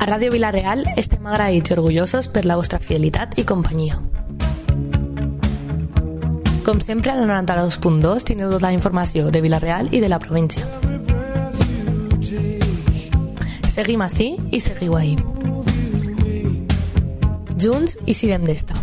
A Ràdio Vila-real estem agraïts i orgullosos per la vostra fidelitat i companyia. Com sempre, al 92.2 teniu tota la informació de Vila-real i de la província. Seguim ací i seguiu ahí. Junts i sirem d'esta.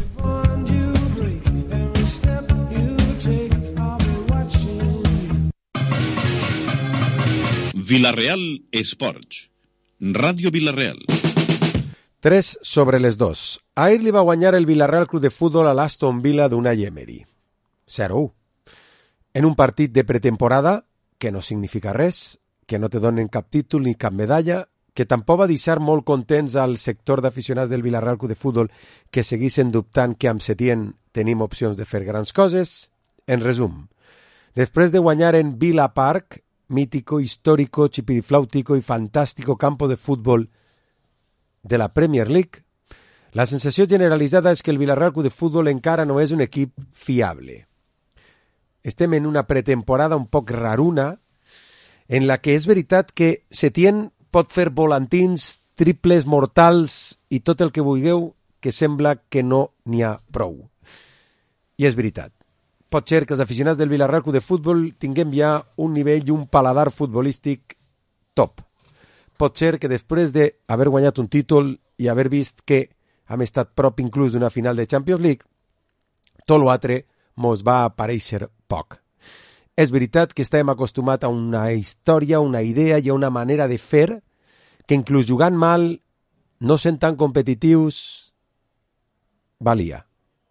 Vila-real Esports. Ràdio Vila-real. 3 sobre les 2. Ahir li va guanyar el Vila-real Club de Futbol a l'Aston Villa d'Unai Emery. 0-1. En un partit de pretemporada que no significa res, que no te donen cap títol ni cap medalla, que tampoc va deixar molt contents al sector d'aficionats del Vila-real Club de Futbol que seguissin dubtant que amb Setién tenim opcions de fer grans coses. En resum, després de guanyar en Villa Park, mítico, histórico, chipirifláutico y fantástico campo de fútbol de la Premier League, la sensació generalitzada és que el Vila-real Club de Futbol encara no és un equip fiable. Estem en una pretemporada un poc raruna, en la que és veritat que Setién pot fer volantins, triples, mortals i tot el que vulgueu, que sembla que no n'hi ha prou. I és veritat. Pot ser que els aficionats del Vila-real Club de Futbol tinguem ja un nivell i un paladar futbolístic top. Pot ser que després d'haver guanyat un títol i haver vist que hem estat prop inclús d'una final de Champions League, tot l'altre mos va aparèixer poc. És veritat que estem acostumats a una història, una idea i a una manera de fer que inclús jugant mal, no sent tan competitius, valia.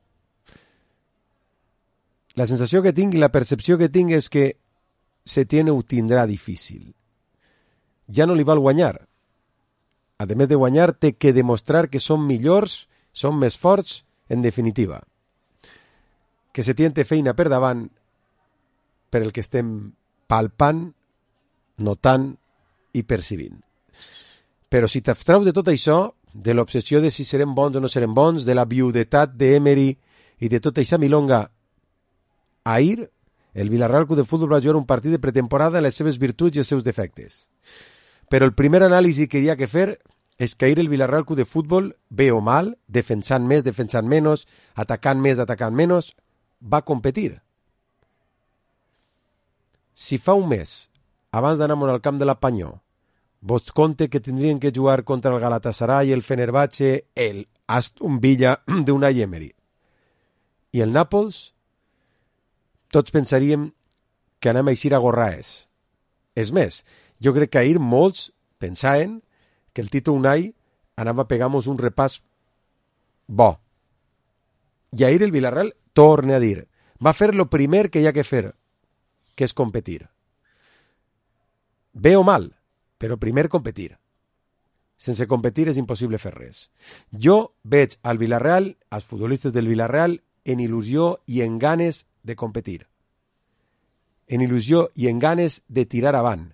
La sensació que tinc i la percepció que tinc és que Setién ho tindrà difícil. Ja no li val guanyar. A més de guanyar, té que demostrar que són millors, són més forts, en definitiva. Que Setién té feina per davant per el que estem palpant, notant i percibint. Però si t'abstraus de tot això, de l'obsessió de si serem bons o no serem bons, de la viudetat d'Emery i de tota aquesta milonga, ahir, el Vila-real Club de Futbol va jugar un partit de pretemporada en les seves virtuts i els seus defectes. Però el primer anàlisi que hi ha que fer és que ahir el Vila-real Club de Futbol, bé o mal, defensant més, defensant menys, atacant més, atacant menys, va competir. Si fa un mes, abans d'anar al camp de la Panyó, vos conte que tindrien que jugar contra el Galatasaray, el Fenerbahce, el Aston Villa d'Unai Emery i el Nàpols, tots pensaríem que anem a eixir a gorraes. És més, jo crec que ahir molts pensaven que el Tito Unai anava a pegar-nos un repàs bo. I ahir el Vila-real torna a dir, va fer lo primer que hi ha que fer, que és competir. Bé o mal, però primer competir. Sense competir és impossible fer res. Jo veig al Vila-real, als futbolistes del Vila-real, en il·lusió i en ganes de competir. En il·lusió i en ganes de tirar avant.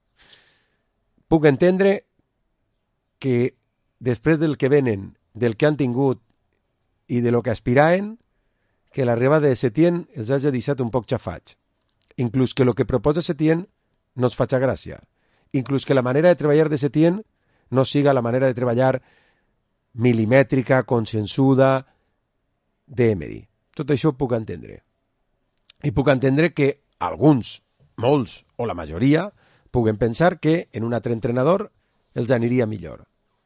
Puc entendre que després del que venen, del que han tingut i de lo que aspiraven, que l'arribada de Setién els hagi deixat un poc xafats. Inclús que el que proposa Setién no es faci gràcia. Inclús que la manera de treballar de Setién no siga la manera de treballar milimètrica, consensuda d'Emery. Tot això ho puc entendre. I puc entendre que alguns, molts o la majoria, puguen pensar que en un altre entrenador els aniria millor.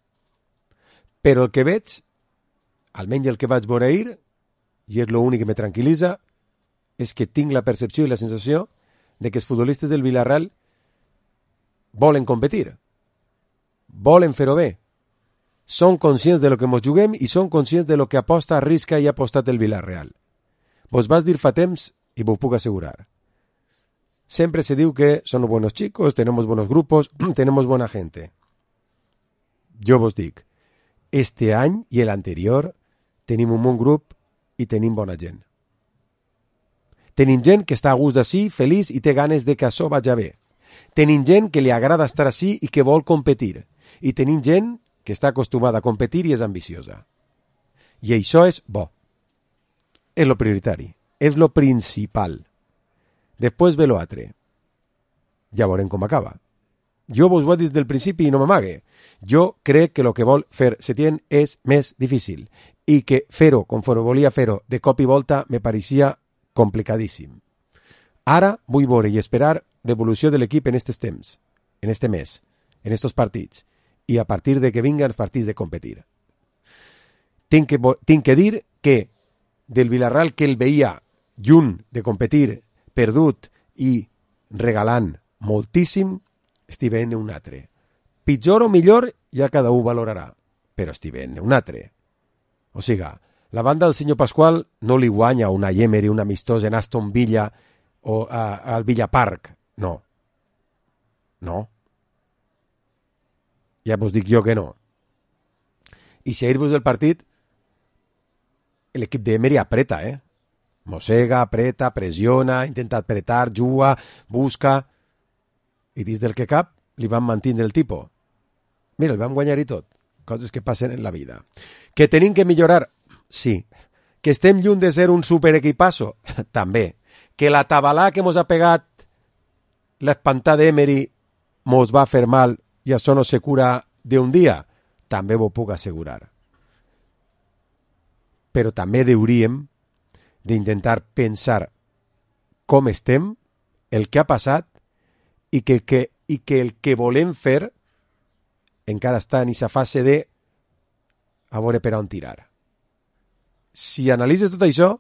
Però el que veig, almenys el que vaig veure ahir, i és l'únic que me tranquil·litza, és que tinc la percepció i la sensació de que els futbolistes del Vila-real volen competir, volen fer-ho bé, són conscients de lo que ens juguem i són conscients de lo que aposta, arrisca i ha apostat el Vila-real. Vos vas dir fa temps y vos puedo asegurar. Siempre se diu que son buenos chicos, tenemos buenos grupos, tenemos buena gente. Jo vos dic, este any i l'anterior tenim un bon grup i tenim bona gent. Tenim gent que està a gust d'ací, feliç i té ganes de que això vagi bé. Tenim gent que li agrada estar ací i que vol competir. I tenim gent que està acostumada a competir i és ambiciosa. I això és bo. És lo prioritari. És lo principal. Després ve lo altre. Ja veurem com acaba. Jo vos ho he dit des del principi i no m'amague. Jo crec que el que vol fer Setién és més difícil i que fer-ho, conforme volia fer-ho, de cop i volta, me pareixia complicadíssim. Ara vull veure i esperar l'evolució de l'equip en aquests temps, en este mes, en estos partits, i a partir de que vinguen els partits de competir. Tinc que dir que del Villarreal que el veia lluny de competir, perdut i regalant moltíssim, estic veient un altre. Pitjor o millor ja cada un valorarà, però estic veient un altre. O sigui, la banda del senyor Pasqual no li guanya una Emery, un amistós en Aston Villa o al Villa Park. No. No. Ja vos dic jo que no. I si ahir-vos del partit, l'equip d'Emery apreta, mossega, apreta, pressiona, intenta apretar, juga, busca, i dins del que cap li van mantindre el tipus. Mira, el van guanyar i tot. Coses que passen en la vida. Que tenim que millorar? Sí. Que estem lluny de ser un superequipasso? També. Que la tabalà que mos ha pegat l'espantada d'Emery mos va fer mal i això no se cura d'un dia? També ho puc assegurar. Però també hauríem d'intentar pensar com estem, el que ha passat i que el que volem fer encara està en aquesta fase de a veure per on tirar. Si analitzes tot això,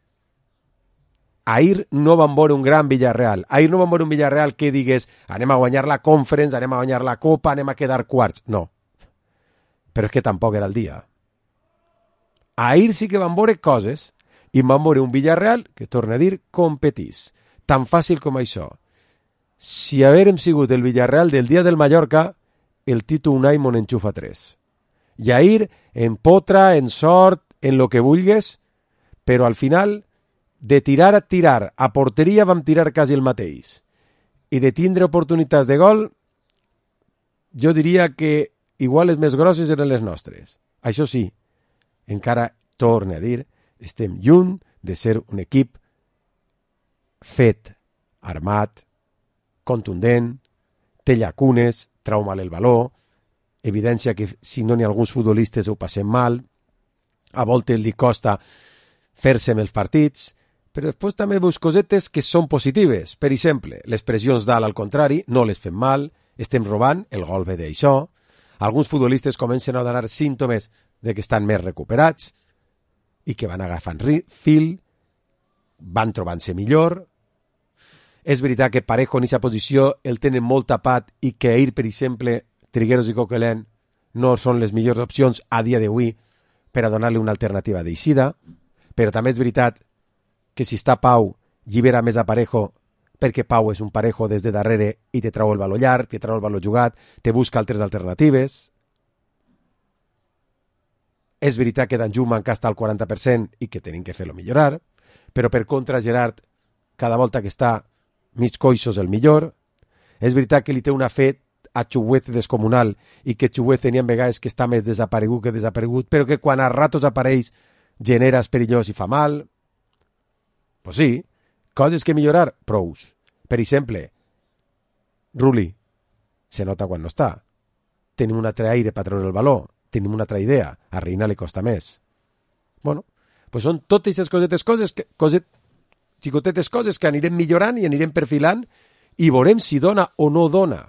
ahir no vam veure un gran Villarreal. Ahir no vam veure un Villarreal que digués anem a guanyar la Conference, anem a guanyar la Copa, anem a quedar quarts. No. Però és que tampoc era el dia. Ahir sí que vam veure coses i vam veure un Villarreal que, torna a dir, competís. Tan fàcil com això. Si haguérem sigut el Villarreal del dia del Mallorca, el Tito Unai mon enxufa 3. I ahir, en potra, en sort, en lo que vulgues, però al final, de tirar a tirar a porteria vam tirar quasi el mateix. I de tindre oportunitats de gol, jo diria que igual les més grosses eren les nostres. Això sí, encara torne a dir, estem lluny de ser un equip fet, armat, contundent, té llacunes, trau mal el valor, evidència que si no n'hi ha alguns futbolistes ho passem mal, a voltes li costa fer-se amb els partits, però després també veus cosetes que són positives. Per exemple, les pressions dalt al contrari, no les fem mal, estem robant, el gol ve d'això, alguns futbolistes comencen a donar símptomes de que estan més recuperats i que van agafant fil, van trobant-se millor. És veritat que Parejo en aquesta posició el tenen molt tapat i que ahir, per exemple, Trigueros i Coquelin no són les millors opcions a dia d'avui per a donar-li una alternativa d'eixida, però també és veritat que si està Pau, llibera més a Parejo perquè Pau és un Parejo des de darrere i te trau el valor llarg, te trau el valor jugat, te busca altres alternatives. És veritat que Danjuma encara està al 40% i que tenim que fer-lo millorar, però per contra Gerard, cada volta que està mig coixos el millor. És veritat que li té una fe a Chuguete descomunal i que Chuguete n'hi ha vegades que està més desaparegut que desaparegut, però que quan a ratos apareix genera perillós i fa mal. Pues sí, coses que millorar, prous. Per exemple, Rulli, se nota quan no està. Tenim un altre aire per treure el valor, tenim una altra idea, a Reina li costa més. Bueno, pues són totes aquestes xicotetes coses que anirem millorant i anirem perfilant i veurem si dona o no dona.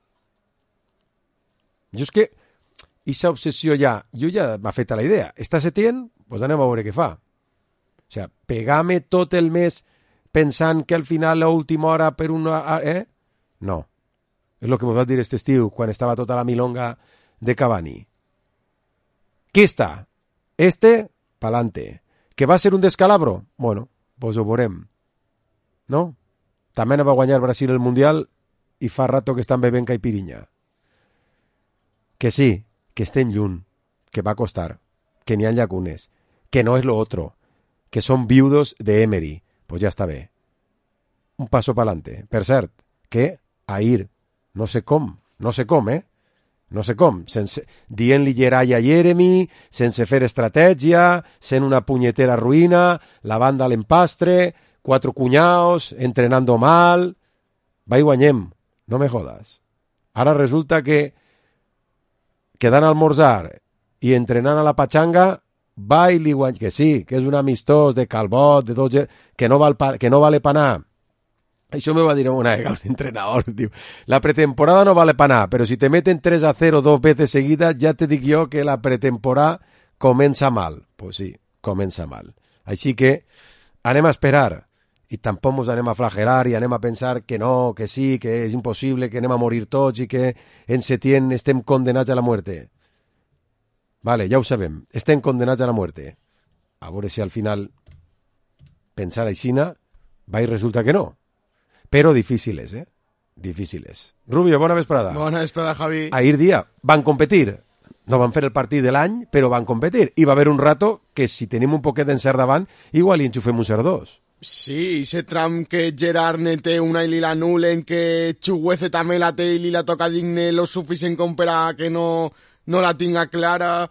Jo és que aquesta obsessió jo ja m'ha fet a la idea. Està Setién? Pues anem a veure què fa. O sigui, pegar-me tot el mes pensant que al final a última hora per una... No. És el que vos vaig dir este estiu quan estava tota la milonga de Cavani. Qui està? Pa'lante. Que va ser un descalabro? Bueno, pues ho veurem. No? També va guanyar Brasil el Mundial i fa rato que estan bevent caipirinha. Que sí, que estem lluny, que va costar, que n'hi ha llacunes, que no és lo otro, que són viudos de Emery. Pues ja està bé. Un passo pa'lante. Per cert, que ahir, no sé com, no sé com, dient-li Geray a Jeremy, sense fer estratègia, sent una punyetera ruïna, la banda a l'empastre, 4 cunyaos, entrenando mal... Va i guanyem, no me jodas. Ara resulta que quedant a almorzar i entrenant a la pachanga va i li guanya, que sí, que és un amistós de Calbot, de 12, que no vale pa anar. Això me va dir una vegada un entrenador, diu, la pretemporada no vale pa anar, però si te meten 3-0 2 veces seguidas, ja te dic jo que la pretemporada comença mal. Pues sí, comença mal. Així que anem a esperar i tampoc ens anem a flagelar i anem a pensar que no, que sí, que és impossible, que anem a morir tots i que en Setién estem condenats a la muerte. Vale, ja ho sabem, estem condenats a la muerte. A veure si al final pensar aixina va i resulta que no. Però difícil és, Difícil és. Rubio, bona vesprada. Bona vesprada, Javi. Ahir dia van competir. No van fer el partit de l'any, però van competir. I va haver un rato que si tenim un poquet d'encert davant, igual hi enxufem un 0-2. Sí, ese tram que Gerard ne té una i li l'anulen, que Chuguece també la té i li la toca digne lo suficient com per a que no la tinga clara.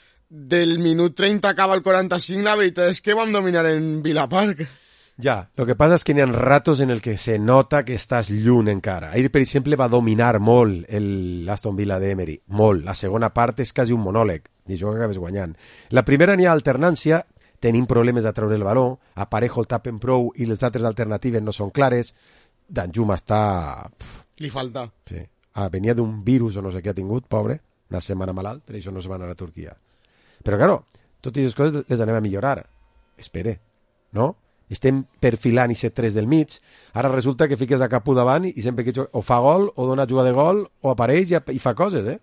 Del minut 30 acaba el 45, la veritat és que vam dominar en Villa Park. Ja, lo que passa és que n'hi ha ratos en el que se nota que estàs lluny encara. Ahir, per exemple, va dominar molt l'Aston Villa d'Emery, molt. La segona part és quasi un monòleg, i això que acabes guanyant. La primera n'hi ha alternància, tenim problemes de treure el baló, a Parejo el tapen prou i les altres alternatives no són clares. Danjuma està... Li falta. Sí. Venia d'un virus o no sé què ha tingut, pobre, una setmana malalt, per això no se va anar a Turquia. Però, claro, totes aquestes coses les anem a millorar. Espere, no? Estem perfilant i 7-3 del mig, ara resulta que fiques a Capú davant i sempre que o fa gol, o dona jugada de gol, o apareix i fa coses,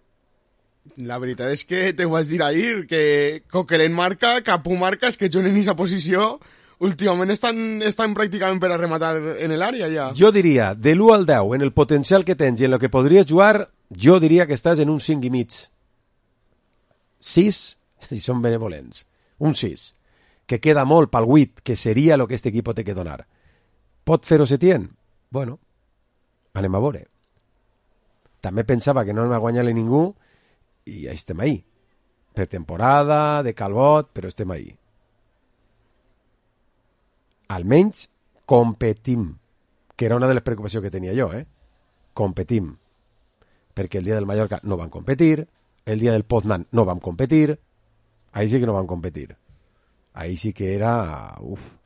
La veritat és que te ho vaig dir ahir, que Coquelin marca, Capú marca, és que jo en aquesta posició últimament estan pràcticament per a rematar en l'àrea ja. Jo diria, de l'1 al 10, en el potencial que tens i en el que podries jugar, jo diria que estàs en un 5 i mig. 6, si són benevolents. Un 6. Que queda molt pel 8, que seria el que este equipo té que donar. Pot fer-ho Setién? Bueno, anem a veure. També pensava que no anem a guanyar-li ningú i ja estem ahí. Per temporada, de Calbot, però estem ahí. Almenys competim, que era una de les preocupacions que tenia jo, Competim. Perquè el dia del Mallorca no van competir, el dia del Poznan no vam competir, ahí sí que no van competir. Ahí sí que era...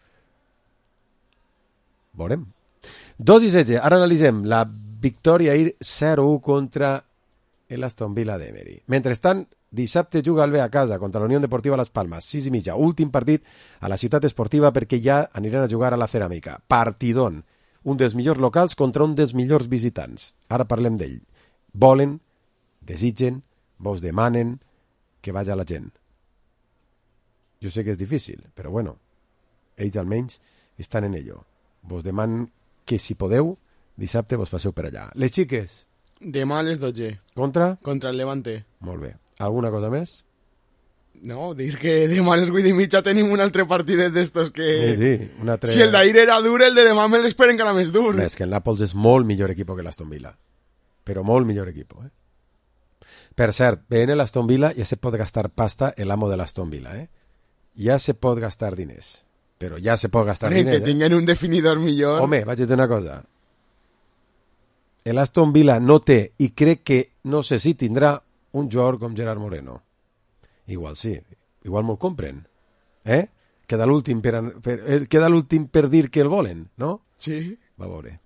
Veurem. 2-16. Ara analitzem la victòria ahir 0-1 contra l'Aston Villa d'Emery. Mentrestant, dissabte juga el B a casa contra la Unió Deportiva Las Palmas, 6:30. Últim partit a la ciutat esportiva perquè ja aniran a jugar a la Ceràmica. Partidón. Un dels millors locals contra un dels millors visitants. Ara parlem d'ell. Volen, desitgen, vos demanen que vagi a la gent. Jo sé que és difícil, però bueno, ells almenys estan en ello. Vos demanen que si podeu, dissabte vos passeu per allà. Les xiques? Demà a les 12. Contra? Contra el Levante. Molt bé. Alguna cosa més? No, dir que demà a les 8:30 tenim un altre partidet d'estos que... Sí, un altre... Si el d'ahir era dur, el de demà me l'esperen encara més dur. És que el Nàpols és molt millor equip que l'Aston Villa. Però molt millor equip, Per cert, veient l'Aston Villa ja se pot gastar pasta l'amo de l'Aston Villa, Ja se pot gastar diners. Però ja se pot gastar diners. Que tinguen un definidor millor. Home, vaig a dir una cosa. L'Aston Villa no té, i crec que no sé si tindrà, un jugador com Gerard Moreno. Igual sí, igual me'l compren. Queda l'últim per dir que el volen, no? Sí. Va a veure.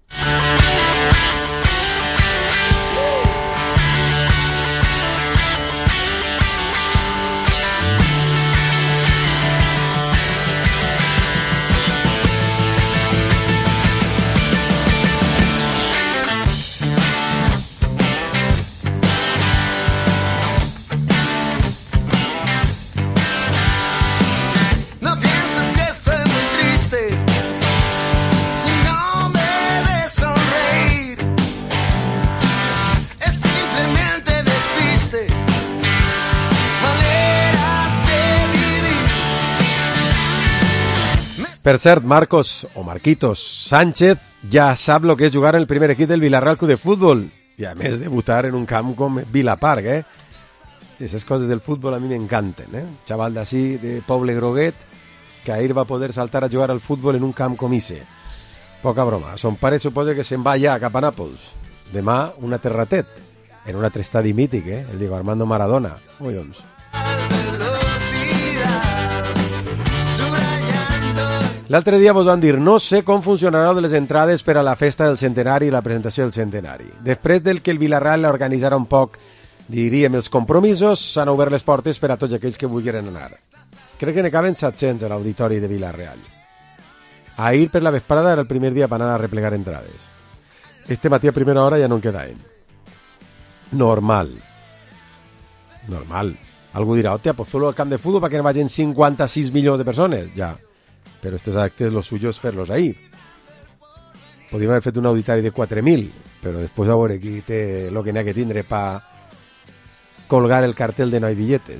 Per cert, Marcos o Marquitos Sánchez ja sap el que és jugar en el primer equip del Villarreal Club de Futbol i a més debutar en un camp com Villa Park, Aquestes coses del futbol a mi m'encanten, Un xaval d'ací, de Poble Groguet, que ahir va poder saltar a jugar al futbol en un camp com ese. Poca broma. Son pare suposa que se'n va ja cap a Nàpols. Demà un altre ratet. en un altre estadi mític, el Diego Armando Maradona. Collons. L'altre dia vos van dir no sé com funcionarà de les entrades per a la festa del centenari i la presentació del centenari. Després del que el Villarreal organitzara un poc, diríem, els compromisos, s'han obert les portes per a tots aquells que vulguin anar. Crec que ne caben 700 a l'auditori de Villarreal. Ahir per la vesprada era el primer dia per anar a replegar entrades. Este matí a primera hora ja no en quedaven. Normal. Algú dirà, hòstia, pues solo al camp de futbol perquè no vagin 56 milions de persones. Ja. Però estos actes, lo suyo es fer-los ahí. Podríem haver fet un auditori de 4.000, però després a veure qui té lo que n'ha que tindre pa colgar el cartel de no hay billetes,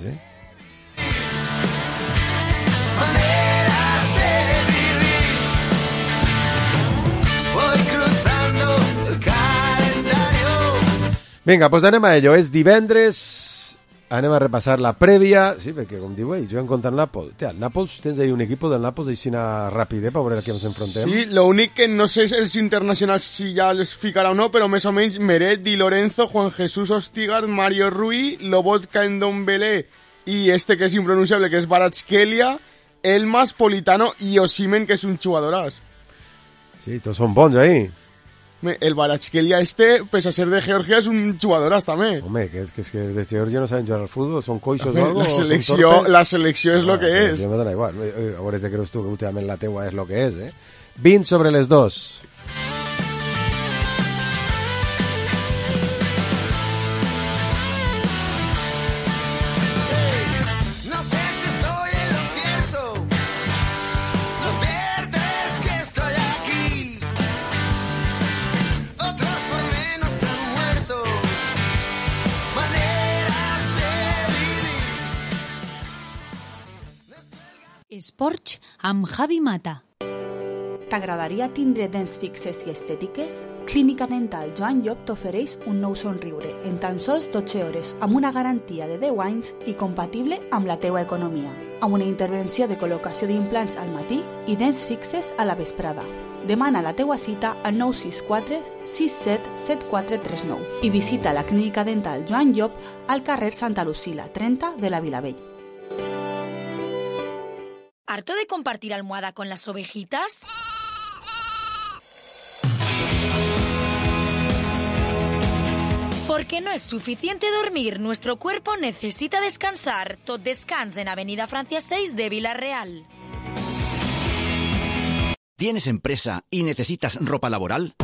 Vinga, doncs anem a ello. És divendres, anem a repassar la prèvia. Sí, perquè com diu, juguen contra el Nàpols. El Nàpols, tens ahí un equip del Nàpols d'aixina ràpid, per veure a qui ens enfrontem. Sí, lo únic que no sé els internacionals si ja els ficarà o no, però més o menys Meret, Di Lorenzo, Juan Jesús Ostigard, Mario Rui, Lobotka Ndombele i este que és impronunciable, que és Kvaratskhelia, Elmas, Politano i Osimhen, que és un jugadoràs. Sí, tots són bons ahí. El Kvaratskhelia pese a ser de Georgia, és un jugadoràs també. Home, que és que de Georgia no saben jugar al futbol, són coixos o algo. La selecció és lo que és. Me dona igual. A veure si creus tu que últimament la teua és lo que és, 20 sobre les 2. Esports amb Javi Mata. T'agradaria tindre dents fixes i estètiques? Clínica Dental Joan Llop t'ofereix un nou somriure en tan sols 12 hores amb una garantia de 10 anys i compatible amb la teua economia, amb una intervenció de col·locació d'implants al matí i dents fixes a la vesprada. Demana la teua cita al 964 67 7439 i visita la Clínica Dental Joan Llop al carrer Santa Lucila 30 de la Vilavell. ¿Harto de compartir almohada con las ovejitas? Porque no es suficiente dormir, nuestro cuerpo necesita descansar. Tot Descans en Avenida Francia 6 de Villarreal. ¿Tienes empresa y necesitas ropa laboral?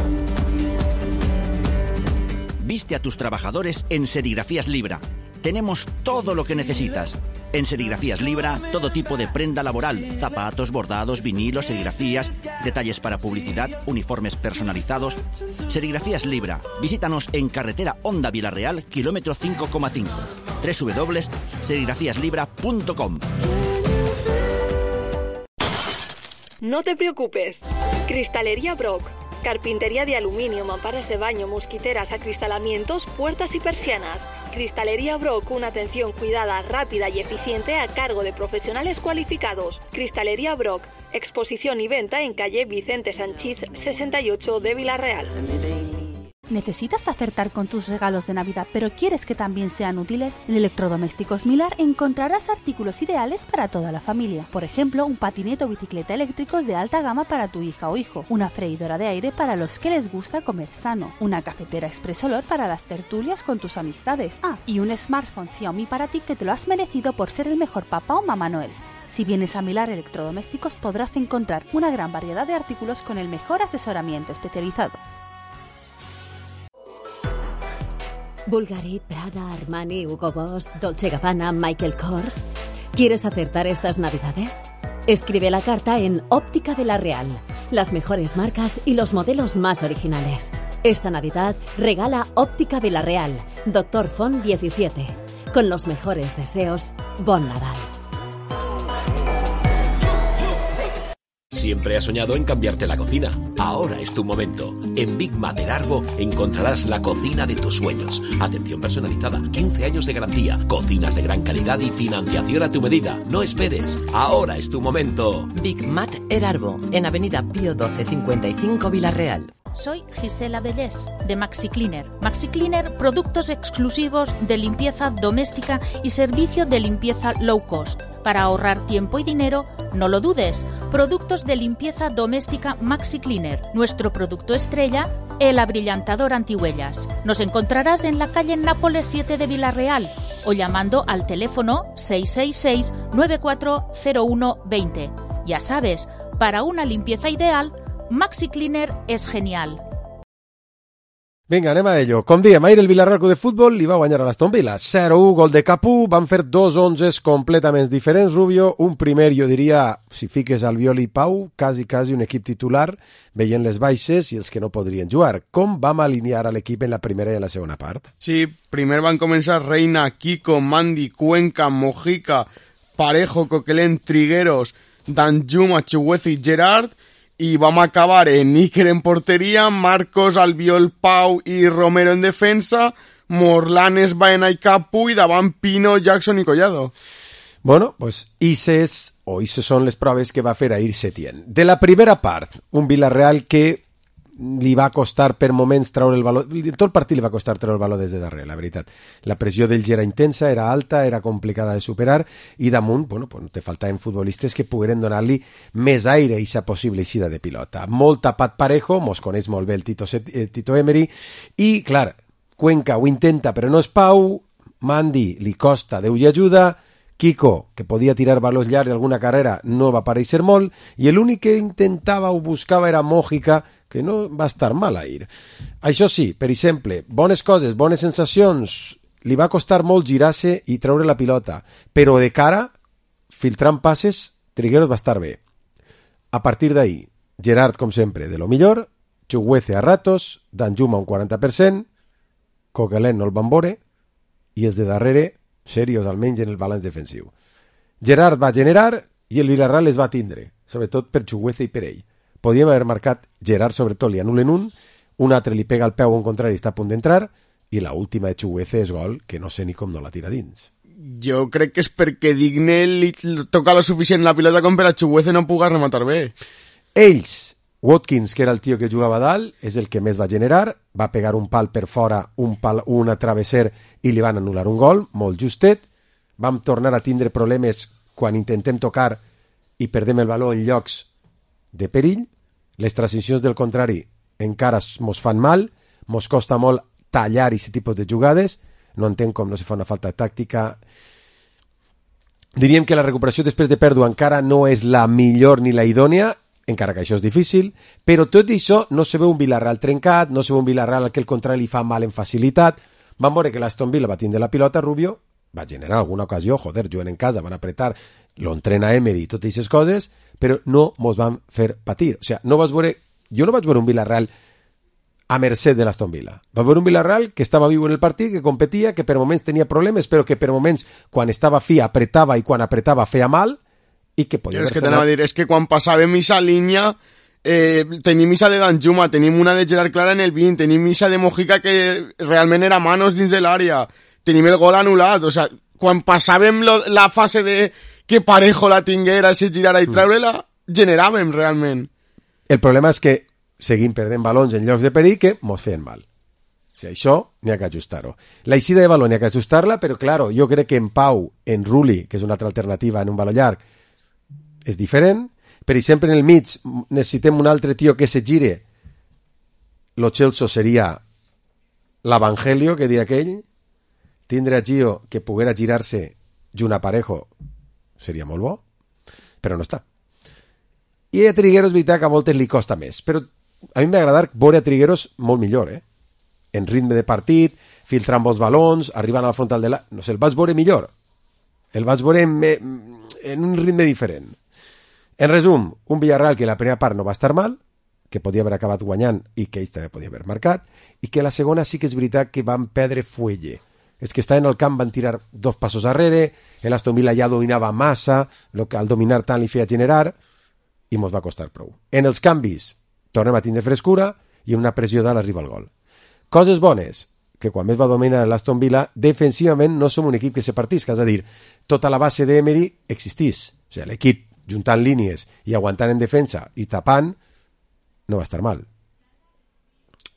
Viste a tus trabajadores en Serigrafías Libra. Tenemos todo lo que necesitas. En Serigrafías Libra, todo tipo de prenda laboral, zapatos, bordados, vinilos, serigrafías, detalles para publicidad, uniformes personalizados. Serigrafías Libra. Visítanos en carretera Honda Villarreal, kilómetro 5,5. www.serigrafíaslibra.com. No te preocupes. Cristalería Brock. Carpintería de aluminio, mamparas de baño, mosquiteras, acristalamientos, puertas y persianas. Cristalería Brock, una atención cuidada, rápida y eficiente a cargo de profesionales cualificados. Cristalería Brock, exposición y venta en calle Vicente Sanchís 68 de Villarreal. ¿Necesitas acertar con tus regalos de Navidad, pero quieres que también sean útiles? En Electrodomésticos Milar encontrarás artículos ideales para toda la familia. Por ejemplo, un patinete o bicicleta eléctricos de alta gama para tu hija o hijo, una freidora de aire para los que les gusta comer sano, una cafetera Express Olor para las tertulias con tus amistades. Y un smartphone Xiaomi para ti que te lo has merecido por ser el mejor papá o mamá Noel. Si vienes a Milar Electrodomésticos podrás encontrar una gran variedad de artículos con el mejor asesoramiento especializado. Bulgari, Prada, Armani, Hugo Boss, Dolce Gabbana, Michael Kors. ¿Quieres acertar estas Navidades? Escribe la carta en Óptica Villarreal. Las mejores marcas y los modelos más originales. Esta Navidad regala Óptica Villarreal, Dr. Font 17. Con los mejores deseos, Bon Nadal. Siempre has soñado en cambiarte la cocina. Ahora es tu momento. En Big Mater Arbo encontrarás la cocina de tus sueños. Atención personalizada, 15 años de garantía, cocinas de gran calidad y financiación a tu medida. No esperes. Ahora es tu momento. Big Mater Arbo, en Avenida Pío 1255 Villarreal. Soy Gisela Bellés, de Maxi Cleaner. Maxi Cleaner, productos exclusivos de limpieza doméstica y servicio de limpieza low cost. Para ahorrar tiempo y dinero, no lo dudes. Productos de limpieza doméstica Maxi Cleaner. Nuestro producto estrella, el abrillantador antihuellas. Nos encontrarás en la calle Nápoles 7 de Villarreal o llamando al teléfono 666-940120. Ya sabes, para una limpieza ideal, Maxi Cleaner és genial. Vinga, anem a ello. Com diem, ahir el Villarreal Club de Futbol li va guanyar a l'Aston Villa. 0-1, gol de Capú, van fer dos 11 completament diferents, Rubio. Un primer, jo diria, si fiques Albiol i Pau, quasi un equip titular, veient les baixes i els que no podrien jugar. Com vam alinear a l'equip en la primera i en la segona part? Sí, primer van començar Reina, Kiko, Mandy, Cuenca, Mojica, Parejo, Coquelin, Trigueros, Danjuma, Chugueza i Gerard, i vam acabar en Iker en porteria, Marcos, Albiol, Pau i Romero en defensa, Morlanes, Baena i Capu, i davant Pino, Jackson i Collado. Bueno, pues Ises són les proves que va fer ahir Setién. De la primera part, un Villarreal que li va costar per moments treure el valor, tot el partit li va costar treure el valor des de darrere, la veritat. La pressió d'ells era intensa, era alta, era complicada de superar, i damunt, bueno, pues te faltaven futbolistes que pogueren donar-li més aire i sa possible eixida de pilota. Molt tapat Parejo, mos coneix molt bé el Tito Emery, i, clar, Cuenca ho intenta però no és Pau, Mandy li costa, Déu i ajuda, Kiko, que podia tirar valors llargs d'alguna carrera, no va aparèixer molt, i l'únic que intentava o buscava era Mojica, que no va estar mal ahir. Això sí, per exemple, bones coses, bones sensacions, li va costar molt girar-se i treure la pilota, però de cara, filtrant passes, Trigueros va estar bé. A partir d'ahir, Gerard, com sempre, de lo millor, Chuguece a ratos, Danjuma un 40%, Coquelin no el van veure, i els de darrere, serios almenys en el balanç defensiu. Gerard va generar i el Villarreal les va tindre, sobretot per Chuguece i per ell. Podíem haver marcat Gerard, sobretot li anulen un altre li pega al peu un contrari i està a punt d'entrar, i la última de Chuguece és gol, que no sé ni com no la tira dins. Jo crec que és perquè Digne li toca lo suficient la pilota com per a Chuguece no pugui rematar bé. Ells, Watkins, que era el tio que jugava a dalt, és el que més va generar, va pegar un pal per fora, un travesser, i li van anul·lar un gol, molt justet. Vam tornar a tindre problemes quan intentem tocar i perdem el valor en llocs de perill. Les transicions del contrari encara mos fan mal, mos costa molt tallar aquest tipus de jugades, no entenc com no se fa una falta tàctica. Diríem que la recuperació després de pèrdua encara no és la millor ni la idònia, encara que això és difícil, però tot això no se veu un Villarreal trencat, no se veu un Villarreal al que el contrari li fa mal en facilitat. Vam veure que l'Aston Villa va tindre la pilota, Rubio, va generar alguna ocasió, joder, juguen en casa, van apretar, lo entrena Emery i totes aquestes coses, però no mos van fer patir. O sigui, no vas veure, jo no vaig veure un Villarreal a mercè de l'Aston Villa. Vaig veure un Villarreal que estava viu en el partit, que competia, que per moments tenia problemes, però que per moments, quan estava fi, apretava, i quan apretava feia mal, i que podia haver-se anat. És que quan passàvem aquesta línia tenim isa de Danjuma, tenim una de Gerard Clara en el 20, tenim isa de Mojica que realment era manos dins de l'àrea, tenim el gol anul·lat, o sea, quan passàvem la fase de que Parejo la tinguera, se girara i treure-la, generàvem realment. El problema és que seguim perdent balons en llocs de perill que mos feien mal. O sigui, això n'hi ha que ajustar-ho. La eixida de baló n'hi ha que ajustar-la, però claro, jo crec que en Pau, en Rulli, que és una altra alternativa en un baló llarg, és diferent. Per exemple, en el mig necessitem un altre tio que se gire. Lo Celso seria l'Evangelio, que diria aquell. Tindre a Gio que poguera girar-se junt a Parejo seria molt bo, però no està. I a Trigueros, veritat que a voltes li costa més, però a mi m'ha agradat veure a Trigueros molt millor, en ritme de partit, filtrant bons balons, arribant al frontal de la... No sé, el vaig veure millor. El vaig veure en un ritme diferent. En resum, un Villarreal que la primera part no va estar mal, que podia haver acabat guanyant i que ells també podia haver marcat, i que la segona sí que és veritat que van perdre fuelle. És que estaven al camp, van tirar 2 passos darrere, l'Aston Villa ja dominava massa, el que al dominar tant li feia generar, i mos va costar prou. En els canvis, tornem a tindre frescura, i una pressió dalt arriba el gol. Coses bones, que quan més va dominar l'Aston Villa, defensivament no som un equip que se partisca, és a dir, tota la base d'Emery existís. O sigui, l'equip juntant línies i aguantant en defensa i tapant, no va estar mal.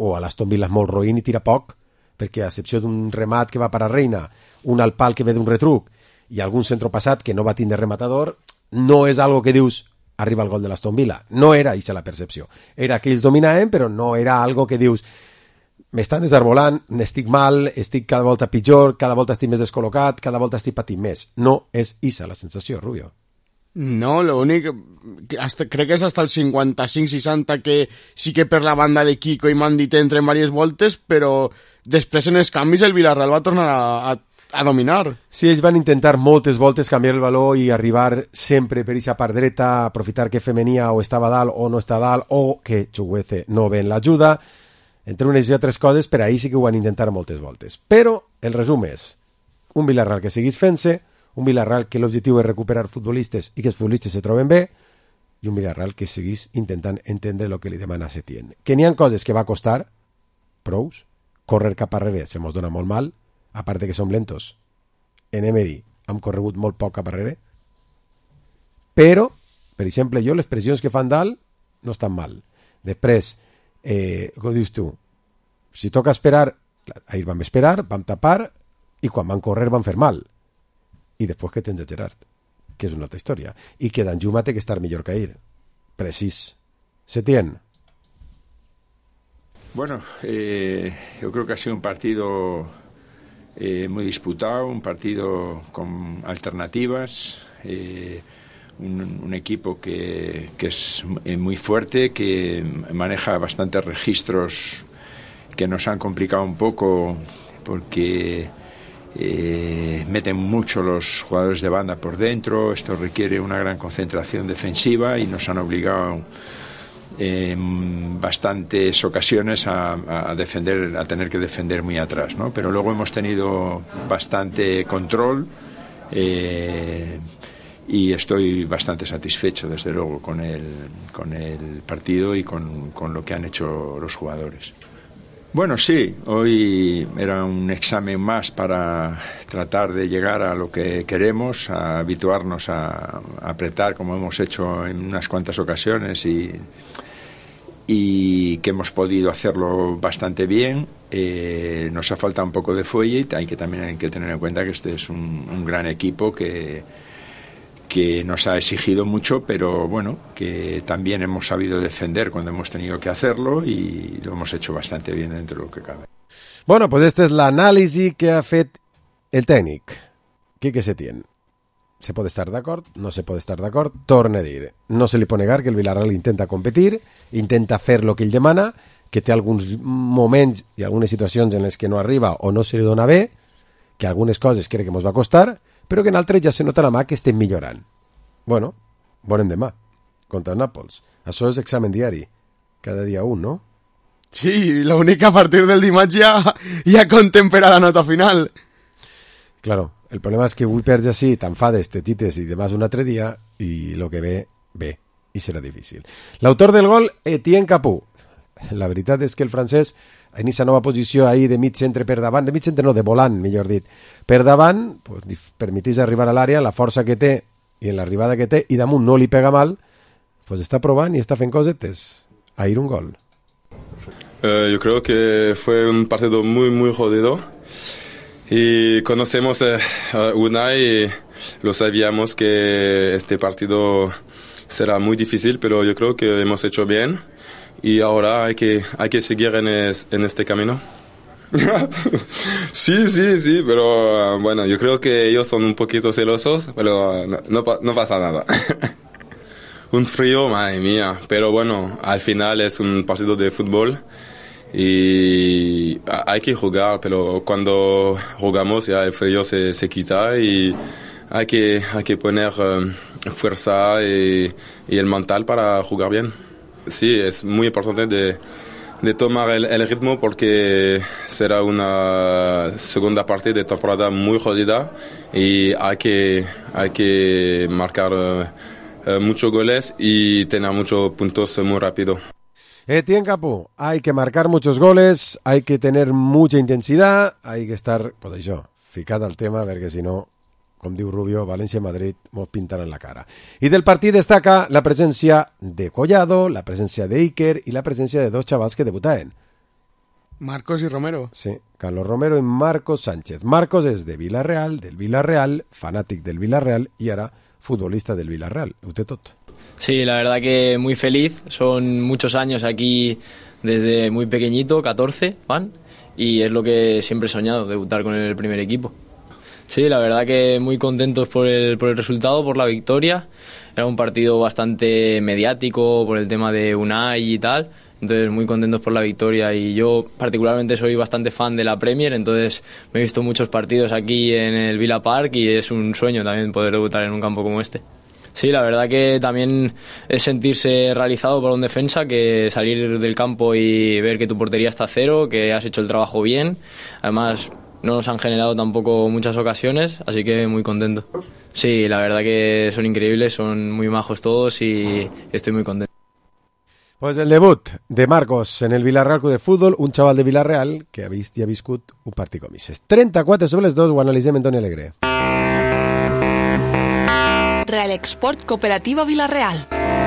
o a l'Aston Villa és molt roïn i tira poc, perquè a excepció d'un remat que va per a Reina, un al pal que ve d'un retruc i algun centre passat que no va tindre rematador, no és algo que dius arriba el gol de l'Aston Villa. No era aquesta la percepció. Era que ells dominaven, però no era algo que dius m'estan desarbolant, n'estic mal, estic cada volta pitjor, cada volta estic més descol·locat, cada volta estic patint més. No és aquesta la sensació, Rubio. No, lo único crec que és hasta el 55-60 que sí que per la banda de Kiko i Mandy entren diverses voltes, però després en els canvis el Villarreal va tornar a dominar. Sí, ells van intentar moltes voltes canviar el valor i arribar sempre per aquesta part dreta, aprofitar que Femenia o estava dalt o no està dalt, o que Chukwueze no ven l'ajuda. Entre unes i altres coses, per ahir sí que ho van intentar moltes voltes. Però el resum és un Villarreal que seguís fent-se, un Villarreal que l'objectiu és recuperar futbolistes i que els futbolistes se troben bé, i un Villarreal que seguís intentant entendre el que li demana Setién. Que n'hi ha coses que va costar, prous, córrer cap arrere se mos dona molt mal, a part de que som lentos. En Emery hem corregut molt poc cap arrere, però, per exemple, jo les pressions que fan dalt no estan mal. Després, com dius tu, si toca esperar, ahir vam esperar, vam tapar, i quan van córrer van fer mal. I després que tens a Gerard, que és una altra història, i que Danjuma té que estar millor que ahir. Precís. Setién. Bueno, yo creo que ha sido un partido muy disputado, un partido con alternativas, un equipo que es muy fuerte, que maneja bastantes registros que nos han complicado un poco porque meten mucho los jugadores de banda por dentro. Esto requiere una gran concentración defensiva y nos han obligado en bastantes ocasiones a defender, a tener que defender muy atrás, ¿no? Pero luego hemos tenido bastante control y estoy bastante satisfecho, desde luego, con el partido y con lo que han hecho los jugadores. Bueno, sí, hoy era un examen más para tratar de llegar a lo que queremos, a habituarnos a apretar como hemos hecho en unas cuantas ocasiones y que hemos podido hacerlo bastante bien. Nos ha faltado un poco de fuelle y también hay que tener en cuenta que este es un gran equipo que nos ha exigido mucho, pero bueno, que también hemos sabido defender cuando hemos tenido que hacerlo y lo hemos hecho bastante bien dentro de lo que cabe. Bueno, pues este és l'anàlisi que ha fet el tècnic, Quique Setién. Se pot estar d'acord, no se pot estar d'acord, torna a dir. No se li pot negar que el Villarreal intenta competir, intenta fer el que ell demana, que té alguns moments i algunes situacions en les que no arriba o no se li dona bé, que algunes coses crec que ens va costar, però que en altres ja se nota la mà que estem millorant. Bueno, veurem demà, contra el Nàpols. Això és examen diari, cada dia un, no? Sí, l'únic que a partir del dimarts ja contempera la nota final. Claro, el problema és que avui perds així, t'enfades, te xites i demà és un altre dia i el que ve, i serà difícil. L'autor del gol, Etienne Capoue. La veritat és que el francès en aquesta nova posició ahir de mig centre per davant, de mig centre no, de volant, millor dit, per davant, pues, permetís arribar a l'àrea, la força que té i en l'arribada que té, i damunt no li pega mal, pues està provant i està fent cosetes. Ahir un gol. Yo creo que fue un partido muy, muy jodido. Y conocemos a Unai y lo sabíamos que este partido será muy difícil, pero yo creo que hemos hecho bien. Y ahora hay que seguir en este camino. Sí, pero bueno, yo creo que ellos son un poquito celosos, pero no pasa nada. Un frío, madre mía, pero bueno, al final es un partido de fútbol y hay que jugar, pero cuando jugamos ya el frío se quita y hay que poner fuerza y el mental para jugar bien. Sí, es muy importante de tomar el ritmo porque será una segunda parte de temporada muy jodida y hay que marcar muchos goles y tener muchos puntos muy rápido. Etienne Capoue, hay que marcar muchos goles, hay que tener mucha intensidad, hay que estar, pues això, ficat al tema, perquè si no, com diu Rubio, València-Madrid mos pintaran la cara. I del partit destaca la presència de Collado, la presència d'Iker i la presència de dos xavals que debutaven. Marcos y Romero. Sí, Carlos Romero y Marcos Sánchez. Marcos es de Villarreal, del Villarreal, fanàtic del Villarreal y ahora futbolista del Villarreal. ¿Usted tot? Sí, la verdad que muy feliz. Son muchos años aquí desde muy pequeñito, 14 van, y es lo que siempre he soñado, debutar con el primer equipo. Sí, la verdad que muy contentos por el resultado, por la victoria. Era un partido bastante mediático por el tema de Unai y tal. Entonces muy contentos por la victoria y yo particularmente soy bastante fan de la Premier, entonces me he visto muchos partidos aquí en el Villa Park y es un sueño también poder debutar en un campo como este. Sí, la verdad que también es sentirse realizado por un defensa, que salir del campo y ver que tu portería está a cero, que has hecho el trabajo bien, además no nos han generado tampoco muchas ocasiones, así que muy contento. Sí, la verdad que son increíbles, son muy majos todos y estoy muy contento. Pues el debut de Marcos en el Villarreal Club de Fútbol, un chaval de Villarreal que ha vist i ha viscut un partit com aquest. 34/2, ho analitzem en Toni Alegre. Real Export Cooperativa Villarreal.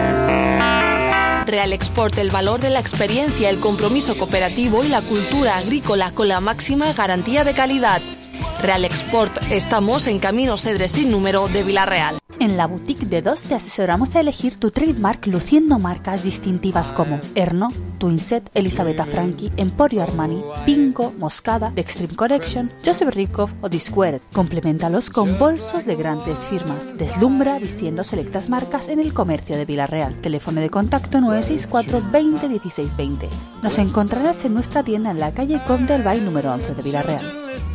Real Export, el valor de la experiencia, el compromiso cooperativo y la cultura agrícola con la máxima garantía de calidad. Real Export, estamos en Camino Cedres sin número de Villarreal. En la boutique de DOS te asesoramos a elegir tu trademark luciendo marcas distintivas como Erno, Twinset, Elisabetta Franchi, Emporio Armani, Pinko, Moscada, The Extreme Collection, Joseph Ribkov o Disquared. Compleméntalos con bolsos de grandes firmas. Deslumbra vistiendo selectas marcas en el comercio de Villarreal. Teléfono de contacto 964 20 16 20. Nos encontrarás en nuestra tienda en la calle Comte del Valle número 11 de Villarreal.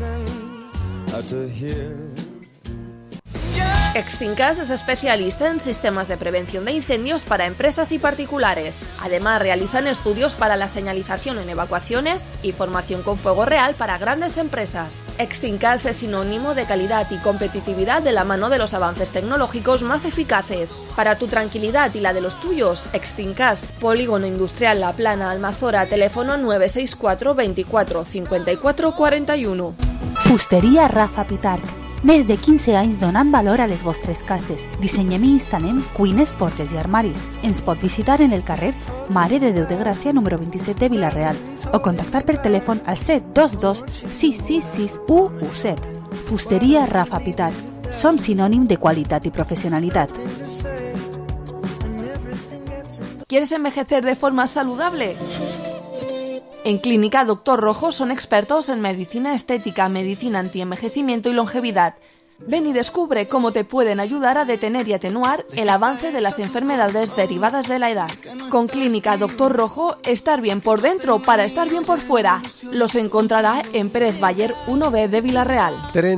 Exfincas es especialista en sistemas de prevención de incendios para empresas y particulares. Además, realizan estudios para la señalización en evacuaciones y formación con fuego real para grandes empresas. Exfincas es sinónimo de calidad y competitividad de la mano de los avances tecnológicos más eficaces. Para tu tranquilidad y la de los tuyos, Exfincas, Polígono Industrial La Plana, Almazora, teléfono 964 24 54 41. Fusteria Rafa Pitarch. Més de 15 anys donant valor a les vostres cases. Dissenyem i instal·lem cuines, portes i armaris. Ens pot visitar en el carrer Mare de Déu de Gràcia número 27 de Villarreal o contactar per telèfon al 722 666 117. Fusteria Rafa Pitarch. Som sinònim de qualitat i professionalitat. ¿Quieres envejecer de forma saludable? En Clínica Dr. Rojo son expertos en medicina estética, medicina antienvejecimiento y longevidad. Ven y descubre cómo te pueden ayudar a detener y atenuar el avance de las enfermedades derivadas de la edad. Con Clínica Dr. Rojo, estar bien por dentro para estar bien por fuera. Los encontrará en Pérez Baller 1B de Villarreal.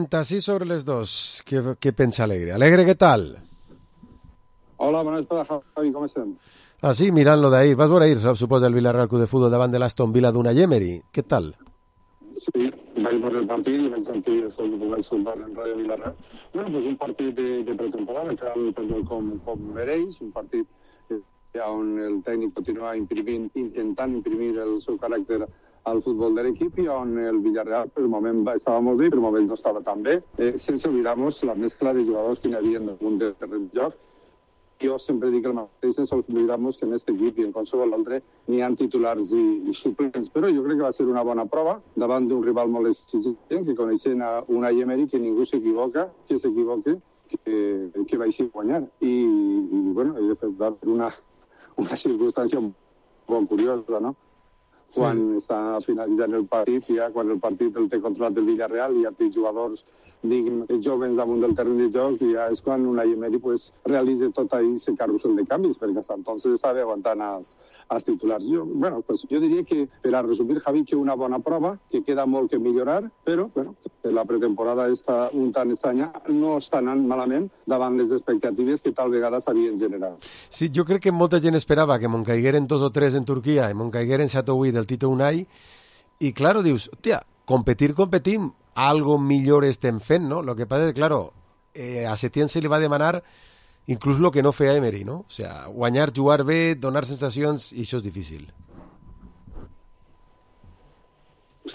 36/2. ¿Qué pensa Alegre? Alegre, ¿qué tal? Hola, bona vesprada, Javi, com estem? Ah, sí, mirant-lo d'ahir. Vas veure ahir, suposa, el Villarreal Club de Fútbol davant de l'Aston Villa d'Unai Emery. Què tal? Sí, vaig veure el partit i vaig sentir vaig escoltar en Ràdio Villarreal. Bueno, pues un partit de pretemporada que com mereix, un partit on el tècnic continua intentant imprimir el seu caràcter al futbol de l'equip i on el Villarreal per el moment estava molt bé, per el moment no estava tan bé, sense oblidar-nos la mescla de jugadors que hi havia en algun del terreny de joc. Jo sempre dic el mateix, sense oblidar-nos que en aquest equip i en qualsevol altre n'hi ha titulars i suplents, però jo crec que va ser una bona prova davant d'un rival molt exigent, que coneixen a Unai Emery, que ningú s'equivoca, que s'equivoque, que vagi a guanyar. I bueno, va haver una circumstància molt curiosa, no? Quan està finalitzant el partit, ja quan el partit el té controlat el Villarreal i ja té jugadors joves damunt del terreny de joc, i ja és quan Unai Emery realitza tot aquest carrusel de canvis, perquè fins entonces estava aguantant els titulars. Jo diria que, per a resumir, Javi, que una bona prova, que queda molt que millorar, però la pretemporada està un tant estranya, no està anant malament davant les expectatives que tal vegada s'havien generat. Sí, jo crec que molta gent esperava que me'n caigueren 2 o 3 en Turquia i me'n caigueren 7 o 8 del Tito Unai, i claro, dius, hòstia, competim, algo millor estem fent, ¿no? Lo que pasa es que, claro, a Setién se li va demanar inclús lo que no feia Emery, ¿no? O sea, guanyar, jugar bé, donar sensacions, i això és difícil. Sí,